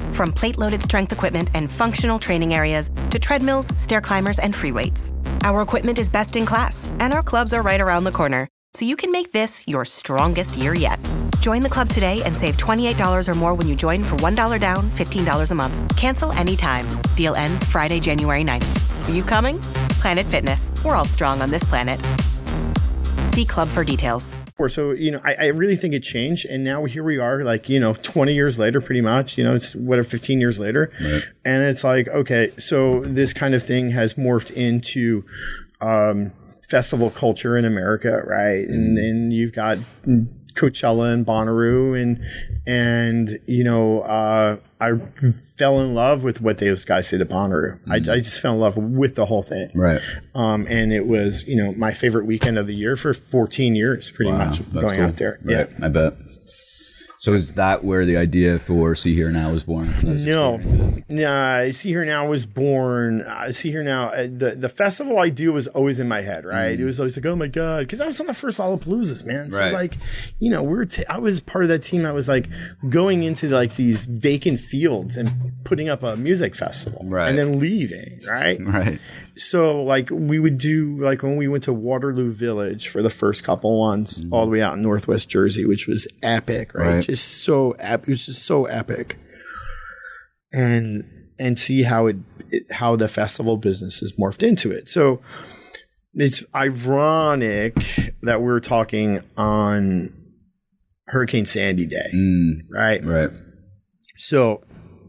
From plate-loaded strength equipment and functional training areas to treadmills, stair climbers, and free weights. Our equipment is best in class, and our clubs are right around the corner, so you can make this your strongest year yet. Join the club today and save twenty-eight dollars or more when you join for one dollar down, fifteen dollars a month. Cancel anytime. Deal ends Friday, January ninth. Are you coming? Planet Fitness. We're all strong on this planet. See club for details. So, you know, I, I really think it changed. And now here we are, like, you know, twenty years later, pretty much, you know, it's whatever, fifteen years later. Right. And it's like, okay, so this kind of thing has morphed into um, festival culture in America, right? Mm. And then you've got Coachella and Bonnaroo, and and you know uh, I fell in love with what those guys did at Bonnaroo. Mm. I, I just fell in love with the whole thing, right? Um, and it was you know my favorite weekend of the year for fourteen years, pretty wow, much going cool. out there. Right. Yeah, I bet. So is that where the idea for See Here Now was born? No, no. See Here Now was born. Uh, See Here Now. Uh, the the festival idea was always in my head, right? Mm. It was always like, oh my god, because I was on the first Lollapaloozas, man. So right. like, you know, we were. T- I was part of that team that was like going into like these vacant fields and putting up a music festival, right. and then leaving, right? Right. So like we would do like when we went to Waterloo Village for the first couple ones, mm. all the way out in Northwest Jersey, which was epic, right? right. Just so ep- it was just so epic, and and see how it, it how the festival business has morphed into it. So it's ironic that we're talking on Hurricane Sandy Day, mm. right? Right. So.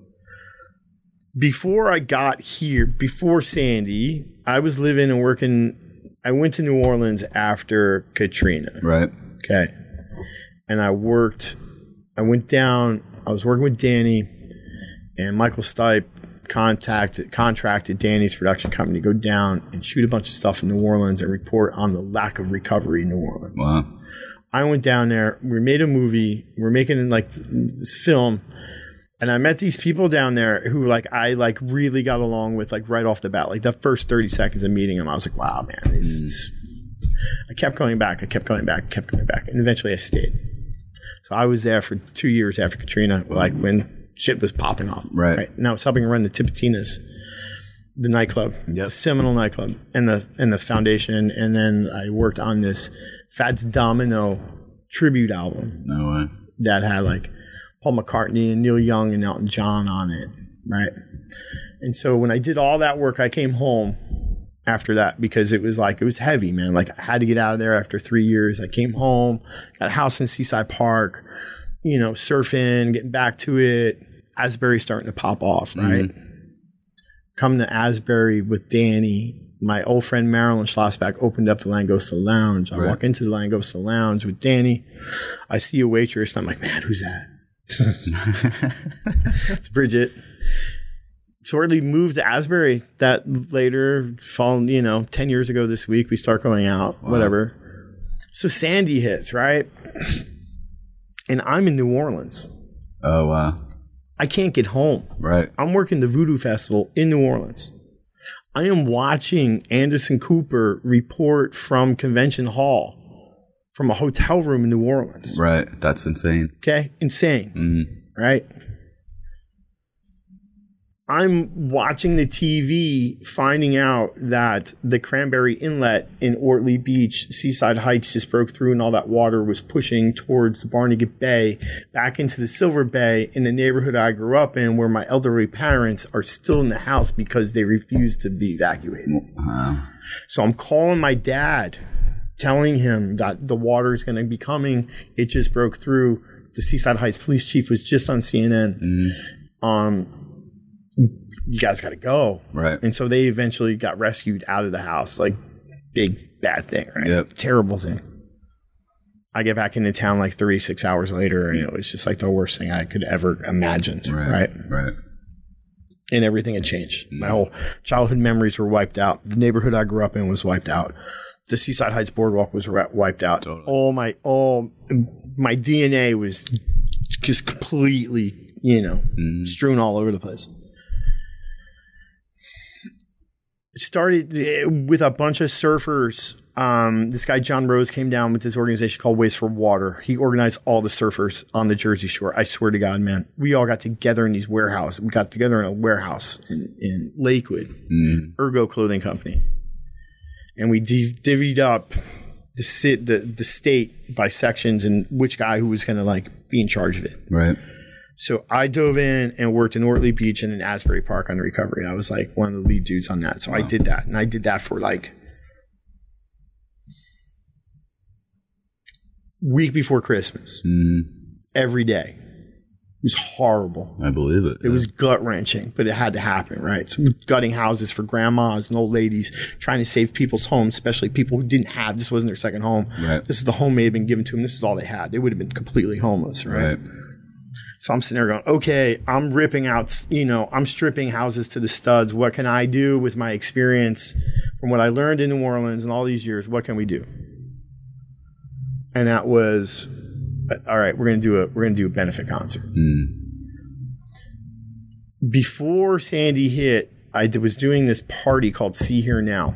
Before I got here, before Sandy, I was living and working. I went to New Orleans after Katrina. Right. Okay. And I worked, I went down, I was working with Danny, and Michael Stipe contacted, contracted Danny's production company to go down and shoot a bunch of stuff in New Orleans and report on the lack of recovery in New Orleans. Wow. I went down there, we made a movie, we're making like this film. And I met these people down there who like I like really got along with like right off the bat. Like the first thirty seconds of meeting them, I was like, wow, man. It's, it's, I kept going back. I kept going back. kept going back. And eventually I stayed. So I was there for two years after Katrina, like when shit was popping off. Right. right? And I was helping run the Tipitinas, the nightclub, yep. the seminal nightclub, and the and the foundation. And then I worked on this Fats Domino tribute album. No way. That had like Paul McCartney and Neil Young and Elton John on it, right? And so when I did all that work, I came home after that because it was like, it was heavy, man. Like I had to get out of there after three years. I came home, got a house in Seaside Park, you know, surfing, getting back to it. Asbury starting to pop off, right? Mm-hmm. Come to Asbury with Danny. My old friend Marilyn Schlossback opened up the Langosta Lounge. I right. walk into the Langosta Lounge with Danny. I see a waitress and I'm like, man, who's that? It's Bridget. Shortly moved to Asbury. That later, fall, you know, ten years ago this week, we start going out, wow. whatever. So Sandy hits, right? And I'm in New Orleans. Oh, wow. I can't get home. Right. I'm working the Voodoo Festival in New Orleans. I am watching Anderson Cooper report from Convention Hall. From a hotel room in New Orleans. Right. That's insane. Okay. Insane. Mm-hmm. Right. I'm watching the T V, finding out that the Cranberry Inlet in Ortley Beach, Seaside Heights, just broke through and all that water was pushing towards the Barnegat Bay, back into the Silver Bay in the neighborhood I grew up in, where my elderly parents are still in the house because they refused to be evacuated. Wow. So I'm calling my dad, telling him that the water is going to be coming. It just broke through. The Seaside Heights police chief was just on C N N. Mm-hmm. Um, you guys got to go. Right. And so they eventually got rescued out of the house. Like, big, bad thing, right? Yep. Terrible thing. I get back into town like thirty-six hours later, and it was just like the worst thing I could ever imagine. Right. Right. Right. And everything had changed. Mm-hmm. My whole childhood memories were wiped out. The neighborhood I grew up in was wiped out. The Seaside Heights Boardwalk was wiped out. Totally. All my, all my D N A was just completely, you know, mm. strewn all over the place. It started with a bunch of surfers Um, this guy, John Rose, came down with this organization called Waste for Water. He organized all the surfers on the Jersey Shore. I swear to God, man. We all got together in these warehouses. We got together in a warehouse in, in Lakewood, mm. Ergo Clothing Company. And we div- divvied up the, sit, the the state by sections and which guy who was going to like be in charge of it. Right. So I dove in and worked in Ortley Beach and in Asbury Park on recovery. I was like one of the lead dudes on that. So wow. I did that. And I did that for like week before Christmas. Mm. Every day. It was horrible. I believe it. It yeah. was gut wrenching, but it had to happen, right? So gutting houses for grandmas and old ladies, trying to save people's homes, especially people who didn't have, this wasn't their second home. Right. This is the home they had been given to them. This is all they had. They would have been completely homeless, right? right. So I'm sitting there going, okay, I'm ripping out, you know, I'm stripping houses to the studs. What can I do with my experience from what I learned in New Orleans and all these years? What can we do? And that was, all right, we're going to do a, we're going to do a benefit concert. Mm. Before Sandy hit, I was doing this party called See Here Now,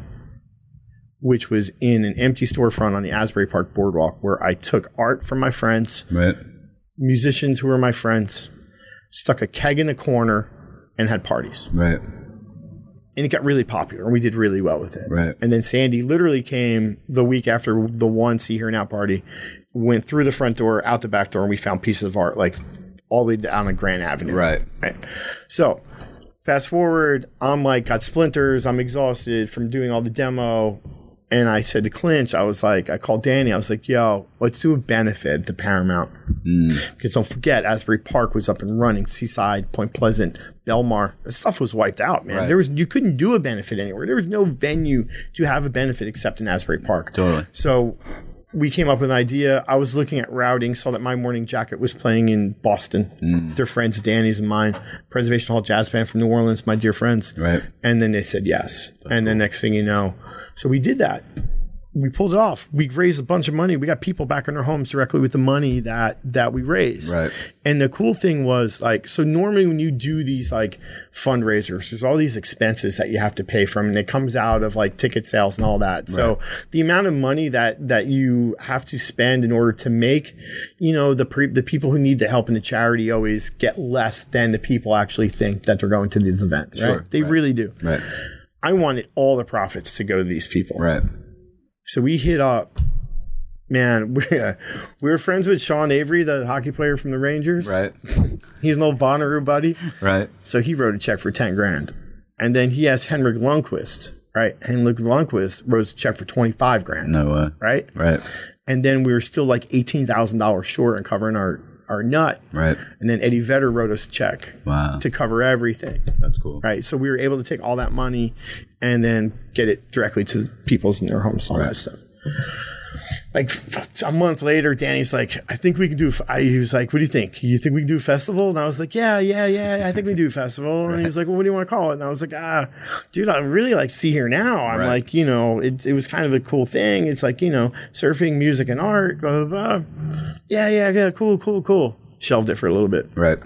which was in an empty storefront on the Asbury Park Boardwalk, where I took art from my friends, right. musicians who were my friends, stuck a keg in the corner, and had parties. Right. And it got really popular, and we did really well with it. Right. And then Sandy literally came the week after the one See Here Now party, went through the front door, out the back door, and we found pieces of art like all the way down on Grand Avenue. Right. Right. So fast forward, I'm like, got splinters. I'm exhausted from doing all the demo. And I said to Clinch, I was like, I called Danny. I was like, yo, let's do a benefit at the Paramount. Mm. Because don't forget, Asbury Park was up and running. Seaside, Point Pleasant, Belmar. That stuff was wiped out, man. Right. There was You couldn't do a benefit anywhere. There was no venue to have a benefit except in Asbury Park. Totally. So we came up with an idea. I was looking at routing, saw that My Morning Jacket was playing in Boston. Mm. They're friends, Danny's and mine. Preservation Hall Jazz Band from New Orleans, my dear friends. Right. And then they said yes. That's and cool. then next thing you know, so we did that. We pulled it off. We raised a bunch of money. We got people back in their homes directly with the money that that we raised. Right. And the cool thing was, like, so normally when you do these like fundraisers, there's all these expenses that you have to pay from, and it comes out of like ticket sales and all that. So right. the amount of money that that you have to spend in order to make, you know, the pre- the people who need the help in the charity always get less than the people actually think that they're going to these events. Right? Sure. They right. really do. Right. I wanted all the profits to go to these people. Right. So we hit up, man, we, uh, we were friends with Sean Avery, the hockey player from the Rangers. Right. He's an old Bonnaroo buddy. Right. So he wrote a check for ten grand. And then he asked Henrik Lundqvist, right? Henrik Lundqvist wrote a check for twenty-five grand. No way. Right? Right. And then we were still like eighteen thousand dollars short on covering our, our nut. Right. And then Eddie Vedder wrote us a check. Wow. To cover everything. That's cool. Right. So we were able to take all that money and then get it directly to people's in their homes, all right. that stuff. Like a month later, Danny's like, I think we can do, I, he was like, what do you think? You think we can do a festival? And I was like, yeah, yeah, yeah, I think we can do a festival. And right. he's like, well, what do you want to call it? And I was like, ah, dude, I really like See Here Now. I'm right. like, you know, it, it was kind of a cool thing. It's like, you know, surfing, music, and art, blah, blah, blah. Yeah, yeah, yeah, cool, cool, cool. Shelved it for a little bit. Right.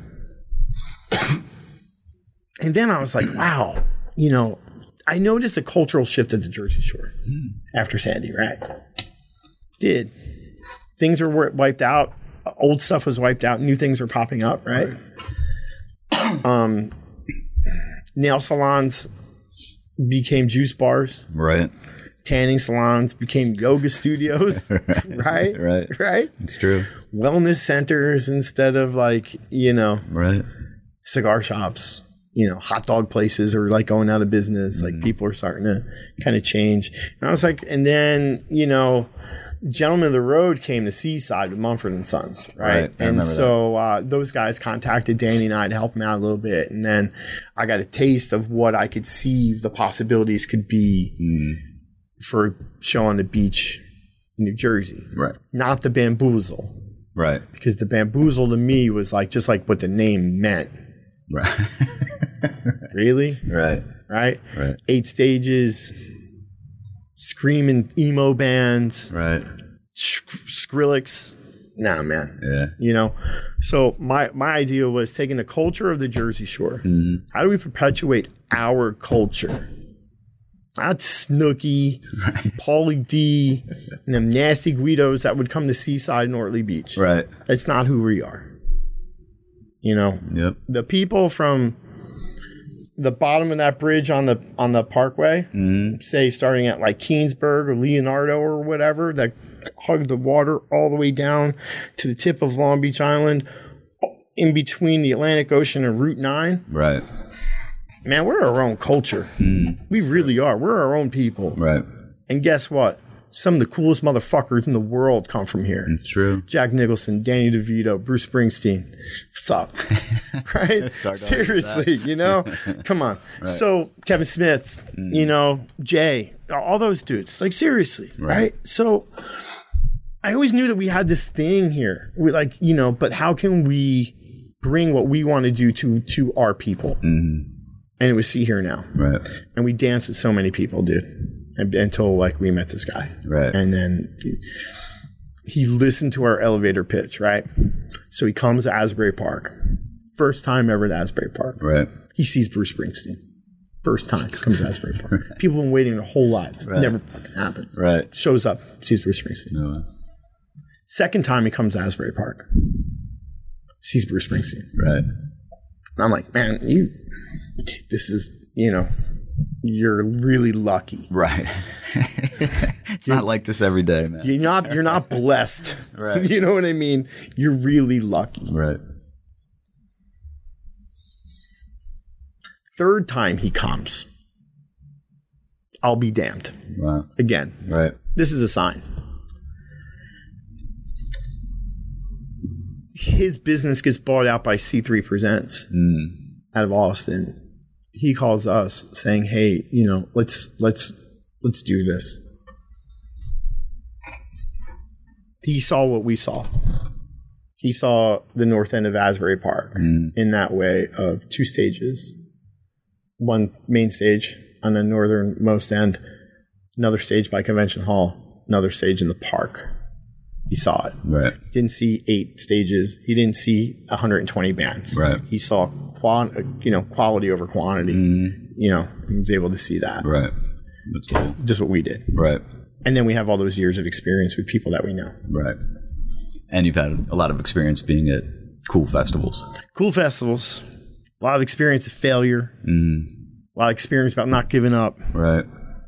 And then I was like, wow, you know, I noticed a cultural shift at the Jersey Shore mm. after Sandy, right? Did. Things were wiped out. Old stuff was wiped out. New things were popping up, right? right. Um, nail salons became juice bars. Right. Tanning salons became yoga studios. right? Right. Right? It's true. Wellness centers instead of like, you know, right. cigar shops. You know, hot dog places are like going out of business. Like mm. people are starting to kind of change. And I was like, and then, you know, Gentlemen of the Road came to Seaside with Mumford and Sons, right? right. And so uh, those guys contacted Danny and I to help them out a little bit. And then I got a taste of what I could see the possibilities could be mm. for a show on the beach in New Jersey. Right. Not the Bamboozle. Right. Because the Bamboozle to me was like just like what the name meant. Right. Really? Right. Right? Right. Eight stages, screaming emo bands. Right. Skrillex. Nah, man. Yeah. You know? So my, my idea was taking the culture of the Jersey Shore. Mm-hmm. How do we perpetuate our culture Not Snooki, right. Paulie D, and them nasty Guidos that would come to Seaside and Ortley Beach. Right. That's not who we are. You know, yep. The people from the bottom of that bridge on the on the Parkway, mm-hmm. say starting at like Keensburg or Leonardo or whatever, that hug the water all the way down to the tip of Long Beach Island, in between the Atlantic Ocean and Route nine. Right. Man, we're our own culture. Mm. We really are. We're our own people. Right. And guess what? Some of the coolest motherfuckers in the world come from here. It's true. Jack Nicholson, Danny DeVito, Bruce Springsteen. What's up? Right? Seriously, you know? Come on. Right. So, Kevin Smith, mm. you know, Jay, all those dudes. Like, seriously, right. right? So, I always knew that we had this thing here. We like, you know, but how can we bring what we want to do to to our people? Mm. And it was See Here Now. Right. And we danced with so many people, dude. Until like we met this guy, right? And then he, he listened to our elevator pitch, right? So he comes to Asbury Park, first time ever to Asbury Park, right? He sees Bruce Springsteen, first time comes to Asbury Park. People have been waiting their whole lives, right. Never happens, right? Shows up, sees Bruce Springsteen. No. Second time he comes to Asbury Park, sees Bruce Springsteen, right? And I'm like, man, you, this is, you know. You're really lucky. Right. It's you're, not like this every day, man. You're not you're not blessed. Right. You know what I mean? You're really lucky. Right. Third time he comes, I'll be damned. Wow. Again. Right. This is a sign. His business gets bought out by C three Presents mm. out of Austin. He calls us saying, "Hey, you know, let's let's let's do this." He saw what we saw. He saw the north end of Asbury Park mm. in that way of two stages. One main stage on the northernmost end, another stage by Convention Hall, another stage in the park. He saw it. Right. Didn't see eight stages. He didn't see one hundred twenty bands. Right. He saw quant- you know, quality over quantity. Mm. You know, he was able to see that. Right. That's cool. Just what we did. Right. And then we have all those years of experience with people that we know. Right. And you've had a lot of experience being at cool festivals. Cool festivals. A lot of experience of failure. Mm. A lot of experience about not giving up. Right.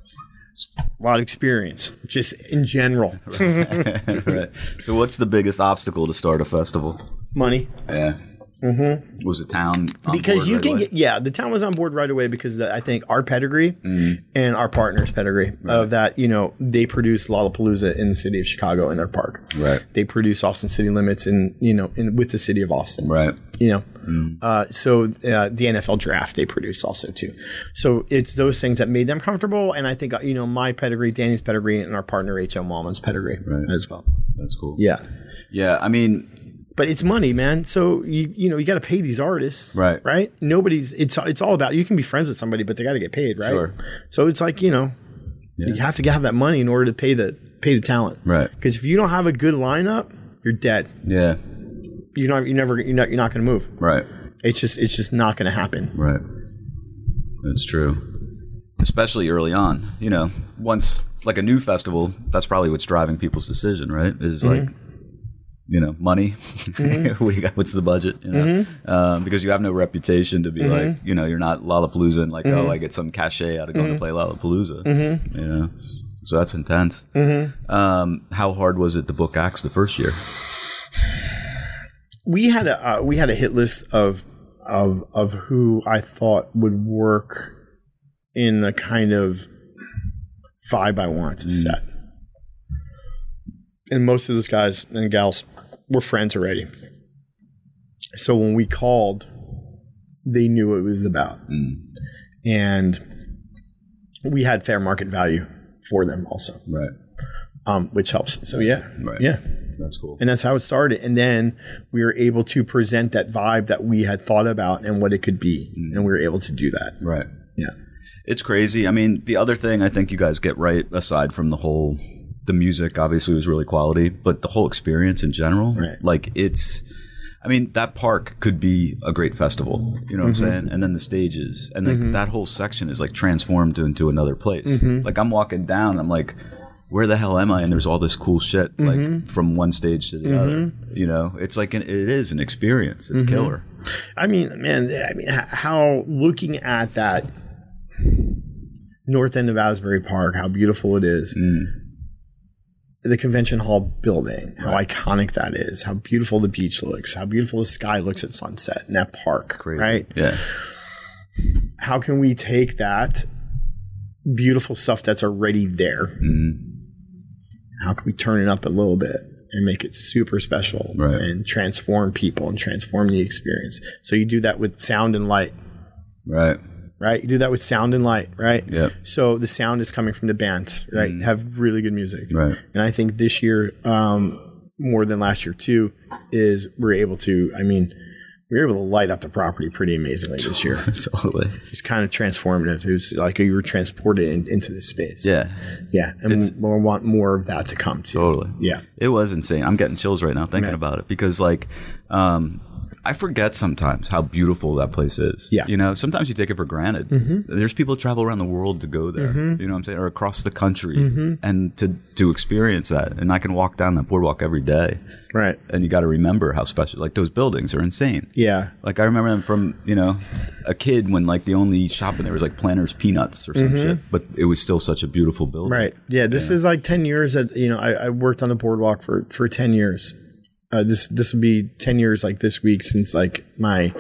A lot of experience, just in general. Right. Right. So what's the biggest obstacle to start a festival? Money. Yeah. Mm-hmm. Was the town on because board you right can away? get yeah the town was on board right away because the, I think our pedigree mm. and our partners' pedigree right. of that, you know, they produce Lollapalooza in the city of Chicago in their park. Right. They produce Austin City Limits in you know in with the city of Austin. Right. You know, mm. uh, so uh, the N F L draft they produce also too. So it's those things that made them comfortable, and I think you know my pedigree, Danny's pedigree, and our partner H O Mallman's pedigree right. as well. That's cool. Yeah. Yeah. I mean. But it's money, man. So you you know you got to pay these artists, right? Right? Nobody's. It's it's all about. You can be friends with somebody, but they got to get paid, right? Sure. So it's like you know, yeah. you have to have that money in order to pay the pay the talent, right? Because if you don't have a good lineup, you're dead. Yeah. You're not. You never. You're not. You're not going to move. Right. It's just. It's just not going to happen. Right. That's true. Especially early on. You know, once like a new festival, that's probably what's driving people's decision, right? Is mm-hmm. like. You know, money. Mm-hmm. What do you got? What's the budget? You know? Mm-hmm. um, because you have no reputation to be mm-hmm. like, you know, you're not Lollapalooza and like, mm-hmm. oh, I get some cachet out of going mm-hmm. to play Lollapalooza. Mm-hmm. You know, so that's intense. Mm-hmm. Um, how hard was it to book acts the first year? We had a uh, we had a hit list of of of who I thought would work in the kind of vibe I wanted to mm. set. And most of those guys and gals were friends already. So when we called, they knew what it was about. Mm. And we had fair market value for them also. Right. Um, which helps. So yeah. Right. Yeah. That's cool. And that's how it started. And then we were able to present that vibe that we had thought about and what it could be. Mm. And we were able to do that. Right. Yeah. It's crazy. I mean, the other thing I think you guys get right, aside from the whole... The music obviously was really quality, but the whole experience in general, right. like it's, I mean, that park could be a great festival, you know what mm-hmm. I'm saying? And then the stages, and like mm-hmm. that whole section is like transformed into another place. Mm-hmm. Like I'm walking down, I'm like, where the hell am I? And there's all this cool shit like mm-hmm. from one stage to the mm-hmm. other. You know, it's like an, it is an experience. It's mm-hmm. killer. I mean, man, I mean, how looking at that north end of Asbury Park, how beautiful it is. Mm. The convention hall building, how right. iconic that is, how beautiful the beach looks, how beautiful the sky looks at sunset in that park, Crazy. Right? Yeah. How can we take that beautiful stuff that's already there? Mm-hmm. How can we turn it up a little bit and make it super special right. and transform people and transform the experience? So you do that with sound and light. Right. Right? You do that with sound and light, right? Yep. So the sound is coming from the bands, right? Mm. Have really good music. Right. And I think this year, um, more than last year too, is we're able to, I mean, we were able to light up the property pretty amazingly this year. Totally. It's kind of transformative. It was like you were transported in, into this space. Yeah. Yeah. And we we'll want more of that to come too. Totally. Yeah. It was insane. I'm getting chills right now thinking Man. about it because like, um, I forget sometimes how beautiful that place is. Yeah. You know, sometimes you take it for granted. Mm-hmm. There's people who travel around the world to go there, mm-hmm. you know what I'm saying, or across the country mm-hmm. and to, to experience that. And I can walk down that boardwalk every day. Right. And you got to remember how special, like those buildings are insane. Yeah. Like I remember them from, you know, a kid when like the only shop in there was like Planters Peanuts or some mm-hmm. shit, but it was still such a beautiful building. Right. Yeah. This yeah. is like ten years that, you know, I, I worked on the boardwalk for, for ten years. Uh, this this will be ten years like this week since like my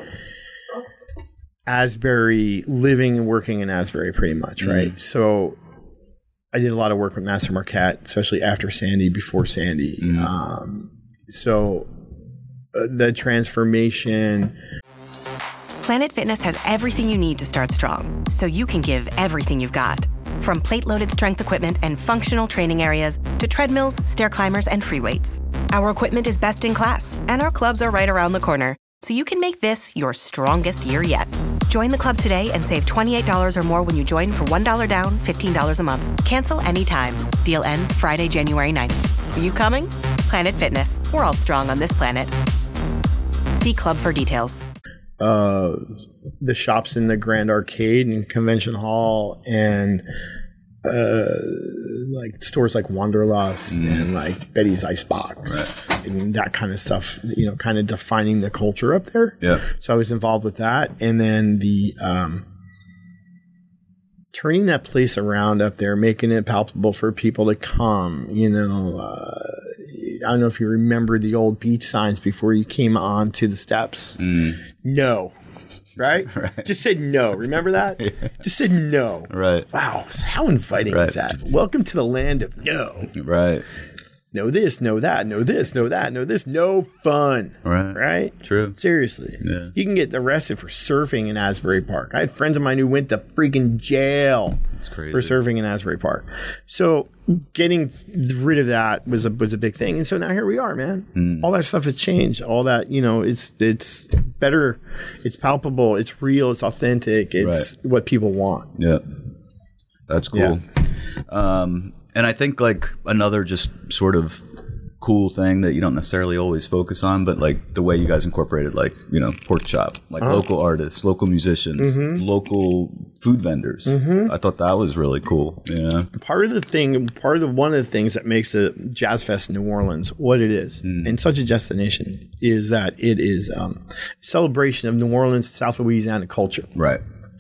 Asbury living and working in Asbury pretty much, right? Mm. So I did a lot of work with Master Marquette, especially after Sandy, before Sandy. Mm. Um, so uh, the transformation. Planet Fitness has everything you need to start strong, so you can give everything you've got. From plate-loaded strength equipment and functional training areas to treadmills, stair climbers, and free weights. Our equipment is best in class, and our clubs are right around the corner, so you can make this your strongest year yet. Join the club today and save twenty-eight dollars or more when you join for one dollar down, fifteen dollars a month. Cancel anytime. Deal ends Friday, January ninth. Are you coming? Planet Fitness. We're all strong on this planet. See club for details. Uh, the shops in the Grand Arcade and Convention Hall and uh, like stores like Wanderlust mm. and like Betty's Icebox right. and that kind of stuff, you know, kind of defining the culture up there. Yeah. So I was involved with that. And then the um, turning that place around up there, making it palpable for people to come, you know, uh, I don't know if you remember the old beach signs before you came on to the steps. Mm. No. Right? right? Just said no. Remember that? Yeah. Just said no. Right. Wow. How inviting right. is that? Welcome to the land of no. Right. No this, no that, no this, no that, no this, no fun. Right. Right? True. Seriously. Yeah. You can get arrested for surfing in Asbury Park. I had friends of mine who went to freaking jail That's crazy. for surfing in Asbury Park. So getting rid of that was a was a big thing. And so now here we are, man. Mm. All that stuff has changed. All that, you know, it's it's better, it's palpable, it's real, it's authentic, it's right. what people want. Yeah. That's cool. Yeah. Um And I think like another just sort of cool thing that you don't necessarily always focus on, but like the way you guys incorporated like, you know, pork chop, like uh-huh. local artists, local musicians, mm-hmm. local food vendors. Mm-hmm. I thought that was really cool. Yeah. Part of the thing, part of the, one of the things that makes the Jazz Fest in New Orleans what it is mm. and such a destination is that it is um, a celebration of New Orleans, South Louisiana culture. Right.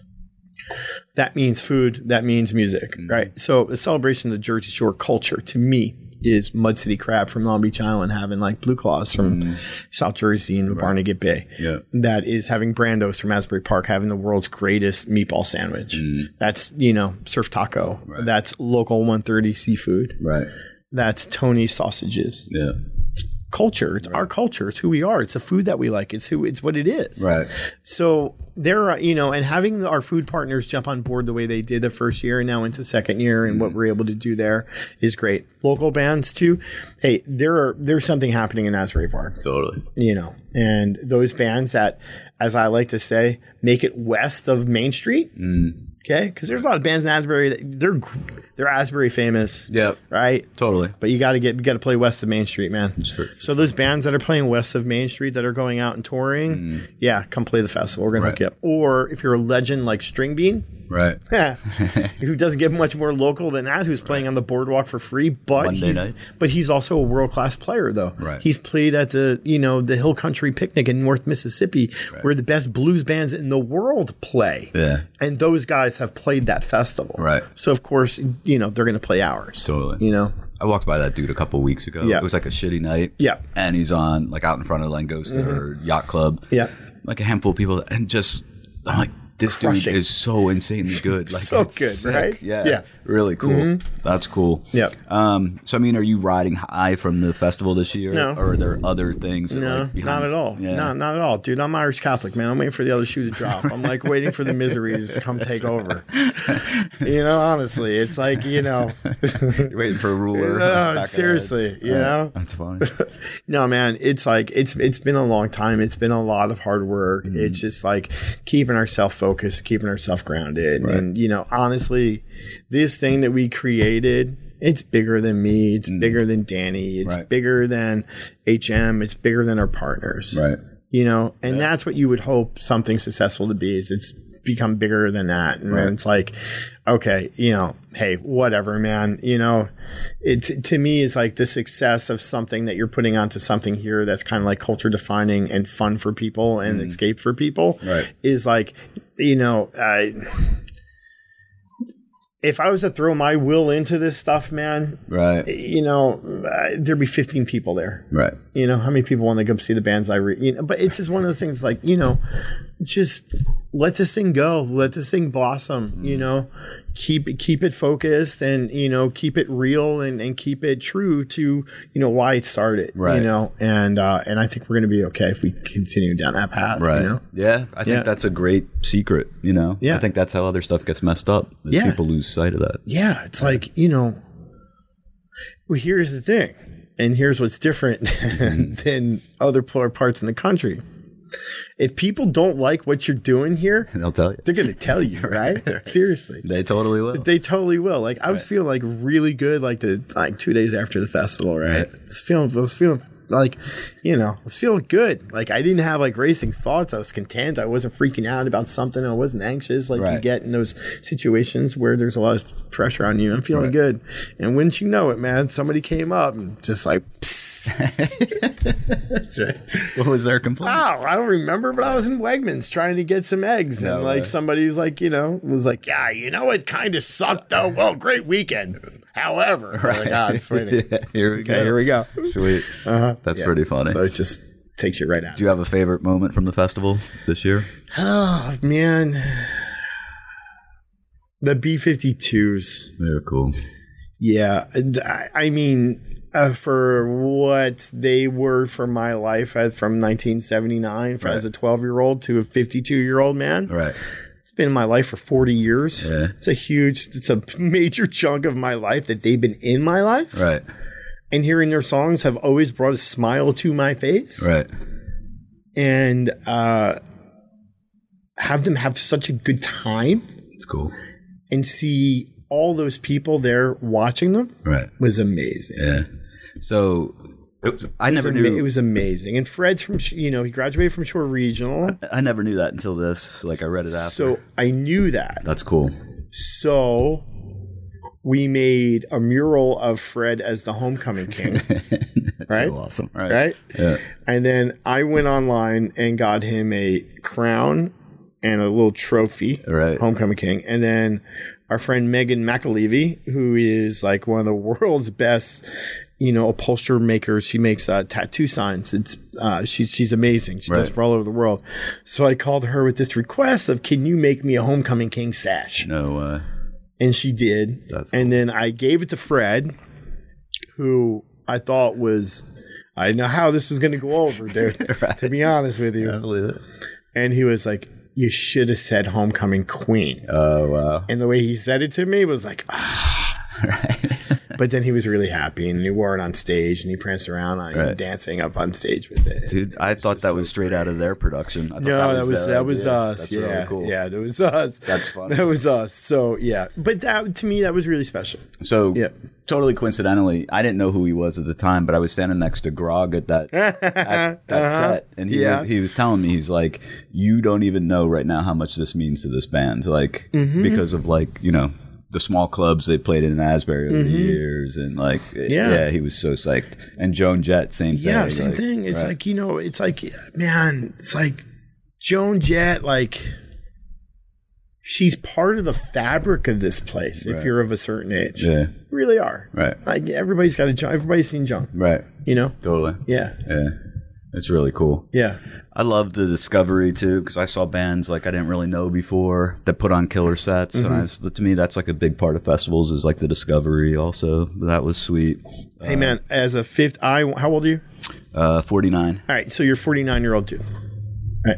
That means food. That means music, mm-hmm. right? So a celebration of the Jersey Shore culture to me is Mud City Crab from Long Beach Island having like Blue Claws from mm-hmm. South Jersey and right. Barnegat Bay. Yeah. That is having Brando's from Asbury Park having the world's greatest meatball sandwich. Mm-hmm. That's, you know, Surf Taco. Right. That's Local one thirty seafood. Right. That's Tony's sausages. Yeah. It's culture. It's right. our culture. It's who we are. It's the food that we like. It's who. It's what it is. Right. So there are, you know, and having our food partners jump on board the way they did the first year and now into second year and mm-hmm. what we're able to do there is great. Local bands too. Hey, there are there's something happening in Asbury Park. Totally. You know, and those bands that, as I like to say, make it west of Main Street. Mm. Okay, because there's a lot of bands in Asbury that they're they're Asbury famous. Yep. Right. Totally. But you got to get you got to play west of Main Street, man. Sure. So those bands that are playing west of Main Street that are going out and touring, mm. yeah, come play the festival. We're gonna right. hook you up. Or if you're a legend like String Bean, right, who doesn't get much more local than that, who's playing right. on the boardwalk for free, but Monday he's nights. but he's also a world class player though. Right. He's played at the you know the Hill Country Picnic in North Mississippi, right. where the best blues bands in the world play. Yeah. And those guys have played that festival. Right. So of course, you know, they're going to play ours. Totally. You know? I walked by that dude a couple of weeks ago. Yeah. It was like a shitty night. Yeah. And he's on like out in front of Langosta mm-hmm. or Yacht Club. Yeah. Like a handful of people and just I'm like this Crushing. dude is so insanely good. Like so it's good, sick. right? Yeah. Yeah. Really cool. Mm-hmm. That's cool. Yeah. Um, so, I mean, are you riding high from the festival this year? No. Or are there other things? That, no, like, not at all. Yeah. No, not at all. Dude, I'm Irish Catholic, man. I'm waiting for the other shoe to drop. I'm like waiting for the miseries to come take over. You know, honestly, it's like, you know. You're waiting for a ruler. No, seriously, you right. know. That's funny. No, man, it's like, it's it's been a long time. It's been a lot of hard work. Mm. It's just like keeping ourselves focused, keeping ourselves grounded. Right. And, you know, honestly, this thing that we created, it's bigger than me. It's mm. bigger than Danny. It's right. bigger than H M. It's bigger than our partners. Right. You know, and yeah. that's what you would hope something successful to be is it's become bigger than that. And right. then it's like, okay, you know, hey, whatever, man. You know, it to me is like the success of something that you're putting onto something here that's kind of like culture defining and fun for people and mm. escape for people right. is like, you know, I. If I was to throw my will into this stuff, man, right? You know, uh, there'd be fifteen people there, right? You know, how many people want to go see the bands I read? You know, but it's just one of those things, like, you know, just let this thing go, let this thing blossom. Mm. You know, keep keep it focused, and you know, keep it real, and, and keep it true to you know why it started. Right. You know, and uh, and I think we're gonna be okay if we continue down that path. Right. You know? Yeah, I think yeah. that's a great secret. You know, yeah. I think that's how other stuff gets messed up. Is yeah. people lose sight of that. Yeah, it's like, you know, well, here's the thing, and here's what's different than other parts in the country. If people don't like what you're doing here, they'll tell you. They're going to tell you, right? Seriously. They totally will. They totally will. Like, I was right. feeling like really good, like the like two days after the festival, right? right. I was feeling, I was feeling like, you know, I was feeling good. Like, I didn't have like racing thoughts. I was content. I wasn't freaking out about something. I wasn't anxious like right. you get in those situations where there's a lot of pressure on you. I'm feeling right. good. And wouldn't you know it, man, somebody came up and just like, psst. That's right. What was their complaint? Oh, I don't remember, but I was in Wegmans trying to get some eggs. No, and like right. somebody's like, you know, was like, yeah, you know, it kind of sucked though. Well, great weekend. However, right. like, oh, it's waiting. Yeah, here we okay, go. Here we go. Sweet. Uh-huh. That's yeah. pretty funny. So it just takes you right out. Do you have a favorite moment from the festival this year? Oh, man. The B fifty-twos. They're cool. Yeah. I mean, uh, for what they were for my life uh, from nineteen seventy-nine right. as a twelve-year-old to a fifty-two-year-old man. Right. It's been in my life for forty years. Yeah. It's a huge, it's a major chunk of my life that they've been in my life. Right. And hearing their songs have always brought a smile to my face. Right. And uh, have them have such a good time. It's cool. And see all those people there watching them. Right. Was amazing. Yeah. So it was, I it never was knew. Ama- it was amazing. And Fred's from, you know, he graduated from Shore Regional. I, I never knew that until this. Like I read it after. So I knew that. That's cool. So we made a mural of Fred as the homecoming king. That's right? so awesome. Right. Right? Yeah. And then I went online and got him a crown and a little trophy. Right. Homecoming king. And then our friend Megan McAlevey, who is like one of the world's best, you know, upholsterer makers. She makes uh, tattoo signs. It's uh, she's she's amazing. She right. does it for all over the world. So I called her with this request of, can you make me a homecoming king sash? No way. Uh, and she did. That's cool. And then I gave it to Fred, who I thought was, I didn't know how this was going to go over, dude. Right. To be honest with you, I believe it. And he was like, you should have said homecoming queen. Oh wow. And the way he said it to me was like, ah. Right. But then he was really happy, and he wore it on stage, and he pranced around on right. dancing up on stage with it. Dude, I thought that so was straight great. out of their production. I no, that was that was, that was us. That's yeah, really cool. yeah, that was us. That's fun. That was us. So yeah, but that to me that was really special. So yeah. Totally coincidentally, I didn't know who he was at the time, but I was standing next to Grog at that at that uh-huh. set, and he yeah. was, he was telling me, he's like, "You don't even know right now how much this means to this band, like mm-hmm. because of like you know the small clubs they played in Asbury over mm-hmm. the years, and like yeah. yeah, he was so psyched." And Joan Jett, same thing. Yeah, same like, thing. It's right. like you know, it's like man, it's like Joan Jett, like. She's part of the fabric of this place. If right. you're of a certain age, yeah, you really are. Right. Like everybody's got a everybody's seen Jung. Right. You know. Totally. Yeah. Yeah. It's really cool. Yeah. I love the discovery too, because I saw bands like I didn't really know before that put on killer sets. Mm-hmm. And I, to me, that's like a big part of festivals is like the discovery. Also, that was sweet. Hey uh, man, as a fifth, I how old are you? Uh, forty-nine. All right, so you're a forty-nine year old dude. All right.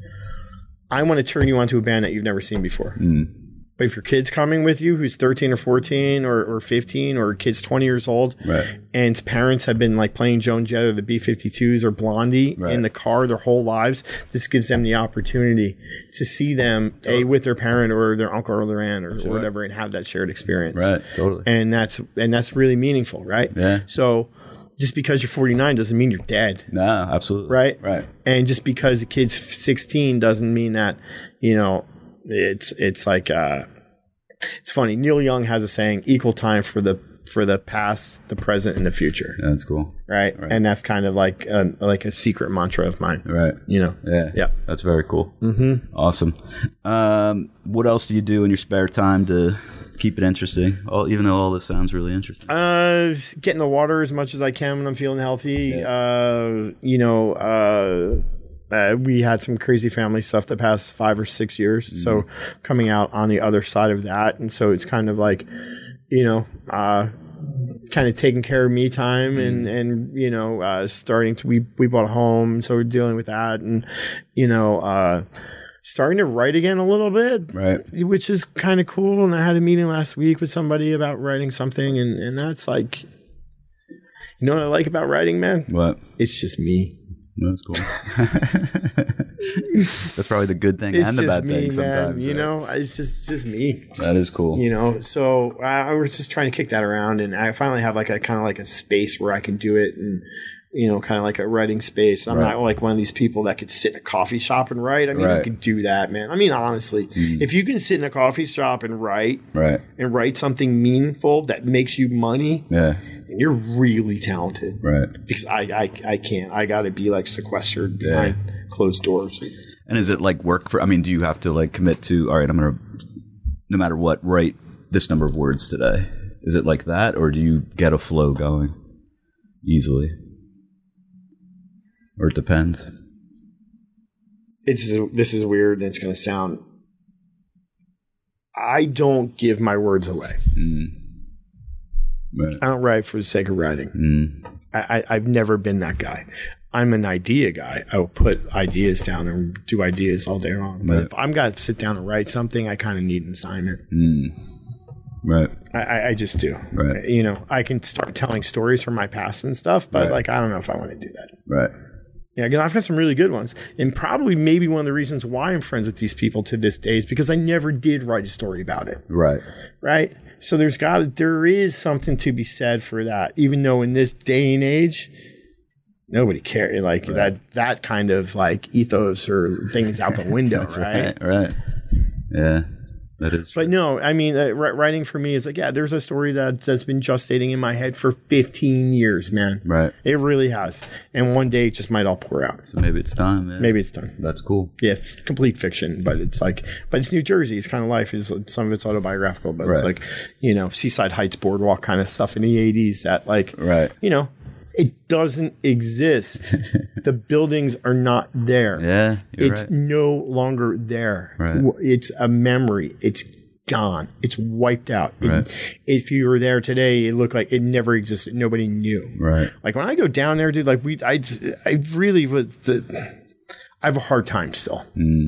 I want to turn you on to a band that you've never seen before. Mm. But if your kid's coming with you, who's thirteen or fourteen or, or fifteen, or kid's twenty years old, right. and his parents have been like playing Joan Jett or the B fifty-twos or Blondie right. in the car their whole lives, this gives them the opportunity to see them totally. a with their parent or their uncle or their aunt or, or whatever, and have that shared experience. Right, totally. And that's and that's really meaningful, right? Yeah. So just because you're forty-nine doesn't mean you're dead. No, absolutely. Right? Right. And just because the kid's sixteen doesn't mean that, you know, it's it's like uh, it's funny. Neil Young has a saying, equal time for the for the past, the present, and the future. Yeah, that's cool. Right? right. And that's kind of like a, like a secret mantra of mine. Right. You know? Yeah. Yeah. That's very cool. Mm-hmm. Awesome. Um, what else do you do in your spare time to keep it interesting, all, even though all this sounds really interesting? Uh, get in the water as much as I can when I'm feeling healthy. Yeah. Uh, you know, uh, uh, we had some crazy family stuff the past five or six years. Mm-hmm. So coming out on the other side of that. And so it's kind of like, you know, uh, kind of taking care of me time mm-hmm. and, and, you know, uh, starting to, we, we bought a home. So we're dealing with that and, you know, uh, starting to write again a little bit, right? Which is kind of cool. And I had a meeting last week with somebody about writing something, and, and that's like, you know what I like about writing, man? What? It's just me. That's cool. That's probably the good thing it's and the bad me, thing sometimes. Man. You right? know, it's just just me. That is cool. You know, so uh, I was just trying to kick that around, and I finally have like a kind of like a space where I can do it, and you know, kind of like a writing space. I'm right. not like one of these people that could sit in a coffee shop and write. I mean, right. you can do that, man. I mean, honestly, mm. if you can sit in a coffee shop and write, right. and write something meaningful that makes you money, yeah. and you're really talented, right? Because I, I, I can't. I got to be like sequestered behind yeah. closed doors. And is it like work for? I mean, do you have to like commit to? All right, I'm gonna, no matter what, write this number of words today. Is it like that, or do you get a flow going easily? Or it depends. It's this is weird and it's going to sound. I don't give my words away. Mm. Right. I don't write for the sake of writing. Mm. I, I, I've never been that guy. I'm an idea guy. I will put ideas down and do ideas all day long. But right. if I'm got to sit down and write something, I kind of need an assignment. Mm. Right. I, I just do. Right. You know, I can start telling stories from my past and stuff, but right. like I don't know if I want to do that. Right. Yeah, again, I've got some really good ones. And probably maybe one of the reasons why I'm friends with these people to this day is because I never did write a story about it. Right. Right? So there's got there is something to be said for that, even though in this day and age, nobody cares. Like right. that that kind of like ethos or things out the window, That's right? right? Right. Yeah. That is true. But no, I mean, uh, writing for me is like, yeah, there's a story that, that's been gestating in my head for fifteen years, man. Right. It really has. And one day it just might all pour out. So maybe it's time. Yeah. Maybe it's time. That's cool. Yeah, f- complete fiction. But it's like, but it's New Jersey. It's kind of life. Is some of it's autobiographical, but right. it's like, you know, Seaside Heights boardwalk kind of stuff in the eighties that like, right. you know, it doesn't exist. The buildings are not there. Yeah, you're it's right. no longer there. Right. It's a memory. It's gone. It's wiped out. Right. It, if you were there today, it looked like it never existed. Nobody knew. Right. Like when I go down there, dude, like we, I, I really was the, I have a hard time still. Mm.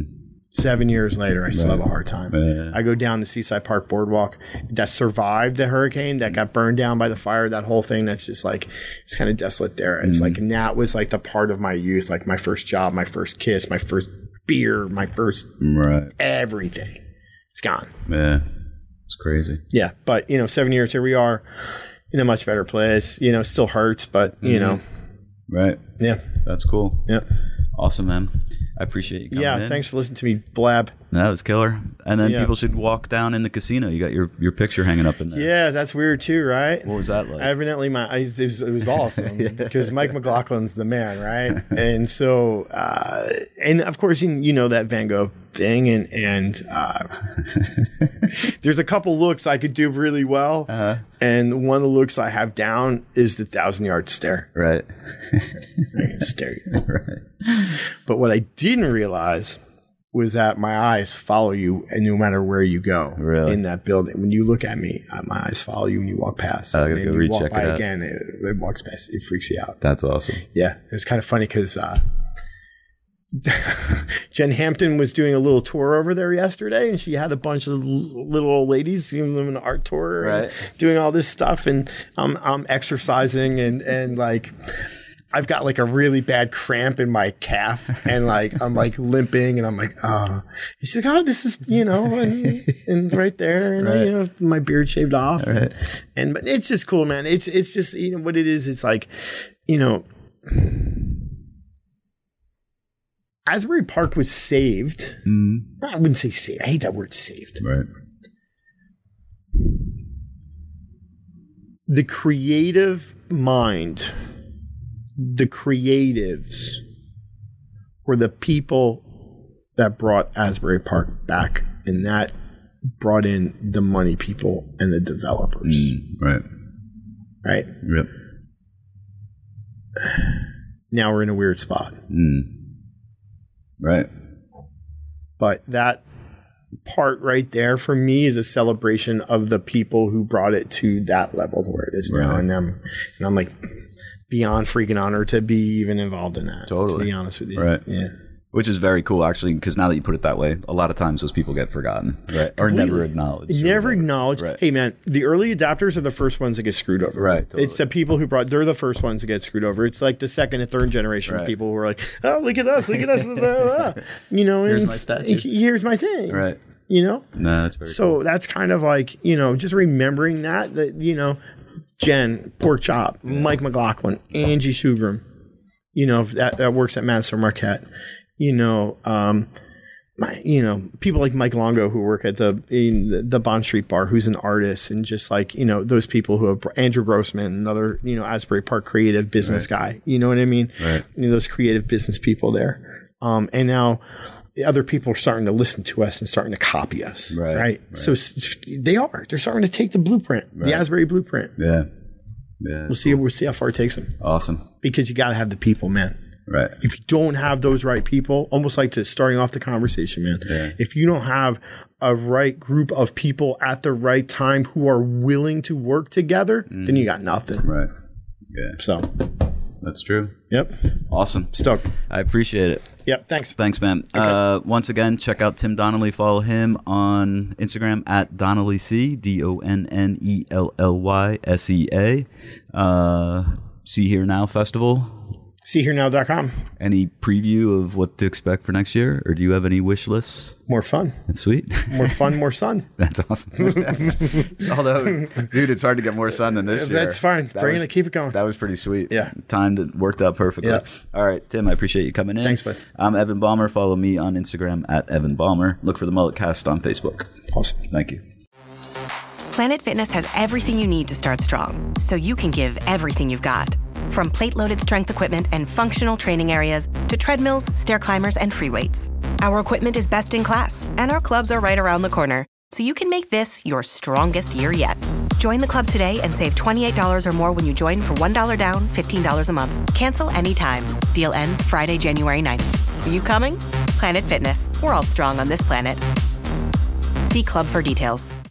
Seven years later, I still Right. have a hard time. Yeah. I go down the Seaside Park Boardwalk that survived the hurricane, that got burned down by the fire, that whole thing that's just like, it's kind of desolate there. It's Mm-hmm. like, and that was like the part of my youth, like my first job, my first kiss, my first beer, my first Right. everything. It's gone. Yeah. It's crazy. Yeah. But, you know, seven years, here we are in a much better place. You know, still hurts, but, you Mm-hmm. know, Right. yeah. That's cool. Yeah. Awesome, man. I appreciate you coming Yeah. in. Thanks for listening to me blab. That was killer. And then Yeah. people should walk down in the casino. You got your, your picture hanging up in there. Yeah. That's weird too, right? What was that like? Evidently, my it was, it was awesome because Mike McLaughlin's the man, right? And so, uh, and of course, you, you know that Van Gogh thing, and and uh, there's a couple looks I could do really well, Uh-huh. and one of the looks I have down is the thousand yard stare. Right. I can stare you. Right. But what I didn't realize was that my eyes follow you, and no matter where you go Really? in that building, when you look at me, uh, my eyes follow you when you walk past. I gotta and go you recheck walk by it out. again, it, it walks past. It freaks you out. That's awesome. Yeah, it was kind of funny because uh, Jen Hampton was doing a little tour over there yesterday, and she had a bunch of l- little old ladies giving them an art tour, and Right. doing all this stuff, and I'm I'm exercising, and and like. I've got like a really bad cramp in my calf, and like I'm like limping, and I'm like, oh. She's like, oh, this is, you know, and, and right there, and Right. you know, my beard shaved off, Right. and, and but it's just cool, man. It's it's just, you know what it is. It's like, you know, Asbury Park was saved. Mm. I wouldn't say saved. I hate that word, saved. Right. The creative mind, the creatives were the people that brought Asbury Park back, and that brought in the money people and the developers, Mm. Right. right? Yep. Now we're in a weird spot. Mm. Right. But that part right there for me is a celebration of the people who brought it to that level to where it is now. Right. And I'm, and I'm like beyond freaking honored to be even involved in that. Totally. To be honest with you. Right. Yeah. Which is very cool, actually, because now that you put it that way, a lot of times those people get forgotten, right? Or never acknowledged. or Never whatever. acknowledged. Right. Hey, man, the early adopters are the first ones that get screwed over. Right, totally. It's the people who brought, they're the first ones to get screwed over. It's like the second and third generation Right. of people who are like, oh, look at us, look at us. blah, blah, blah. You know, Here's and my it's- statue. Here's my thing. Right. You know? No, that's very So cool. that's kind of like, you know, just remembering that, that, you know, Jen, Pork Chop, Mike McLaughlin, Angie Sugrum, you know, that, that works at Madison Marquette, you know, um, my, you know, people like Mike Longo who work at the, in the the Bond Street Bar, who's an artist, and just like, you know, those people who have Andrew Grossman, another, you know, Asbury Park creative business Right. guy, you know what I mean? Right. You know, those creative business people there. Um, and now the other people are starting to listen to us and starting to copy us. Right, Right. right. So s- they are. They're starting to take the blueprint, Right. the Asbury blueprint. Yeah. Yeah. We'll see. We'll see how far it takes them. Awesome. Because you got to have the people, man. Right. If you don't have those right people, almost like to starting off the conversation, man. Yeah. If you don't have a right group of people at the right time who are willing to work together, then you got nothing. Right. Yeah. So, That's true. yep. Awesome. Stoked. I appreciate it. Yep. Thanks. Thanks, man. Uh, once again, check out Tim Donnelly. Follow him on Instagram at Donnelly C, D O N N E L L Y S E A. Uh, See Here Now Festival. see here now dot com. Any preview of what to expect for next year? Or do you have any wish lists? More fun. That's sweet. More fun, more sun. That's awesome. Although, dude, it's hard to get more sun than this year. That's fine. That Bring was- it. Keep it going. That was pretty sweet. Yeah. Time that worked out perfectly. Yeah. All right, Tim, I appreciate you coming in. Thanks, bud. I'm Evan Balmer. Follow me on Instagram at Evan Balmer. Look for the Mulletcast on Facebook. Awesome. Thank you. Planet Fitness has everything you need to start strong, so you can give everything you've got. From plate-loaded strength equipment and functional training areas to treadmills, stair climbers, and free weights. Our equipment is best in class, and our clubs are right around the corner, so you can make this your strongest year yet. Join the club today and save twenty-eight dollars or more when you join for one dollar down, fifteen dollars a month. Cancel anytime. Deal ends Friday, January ninth. Are you coming? Planet Fitness. We're all strong on this planet. See club for details.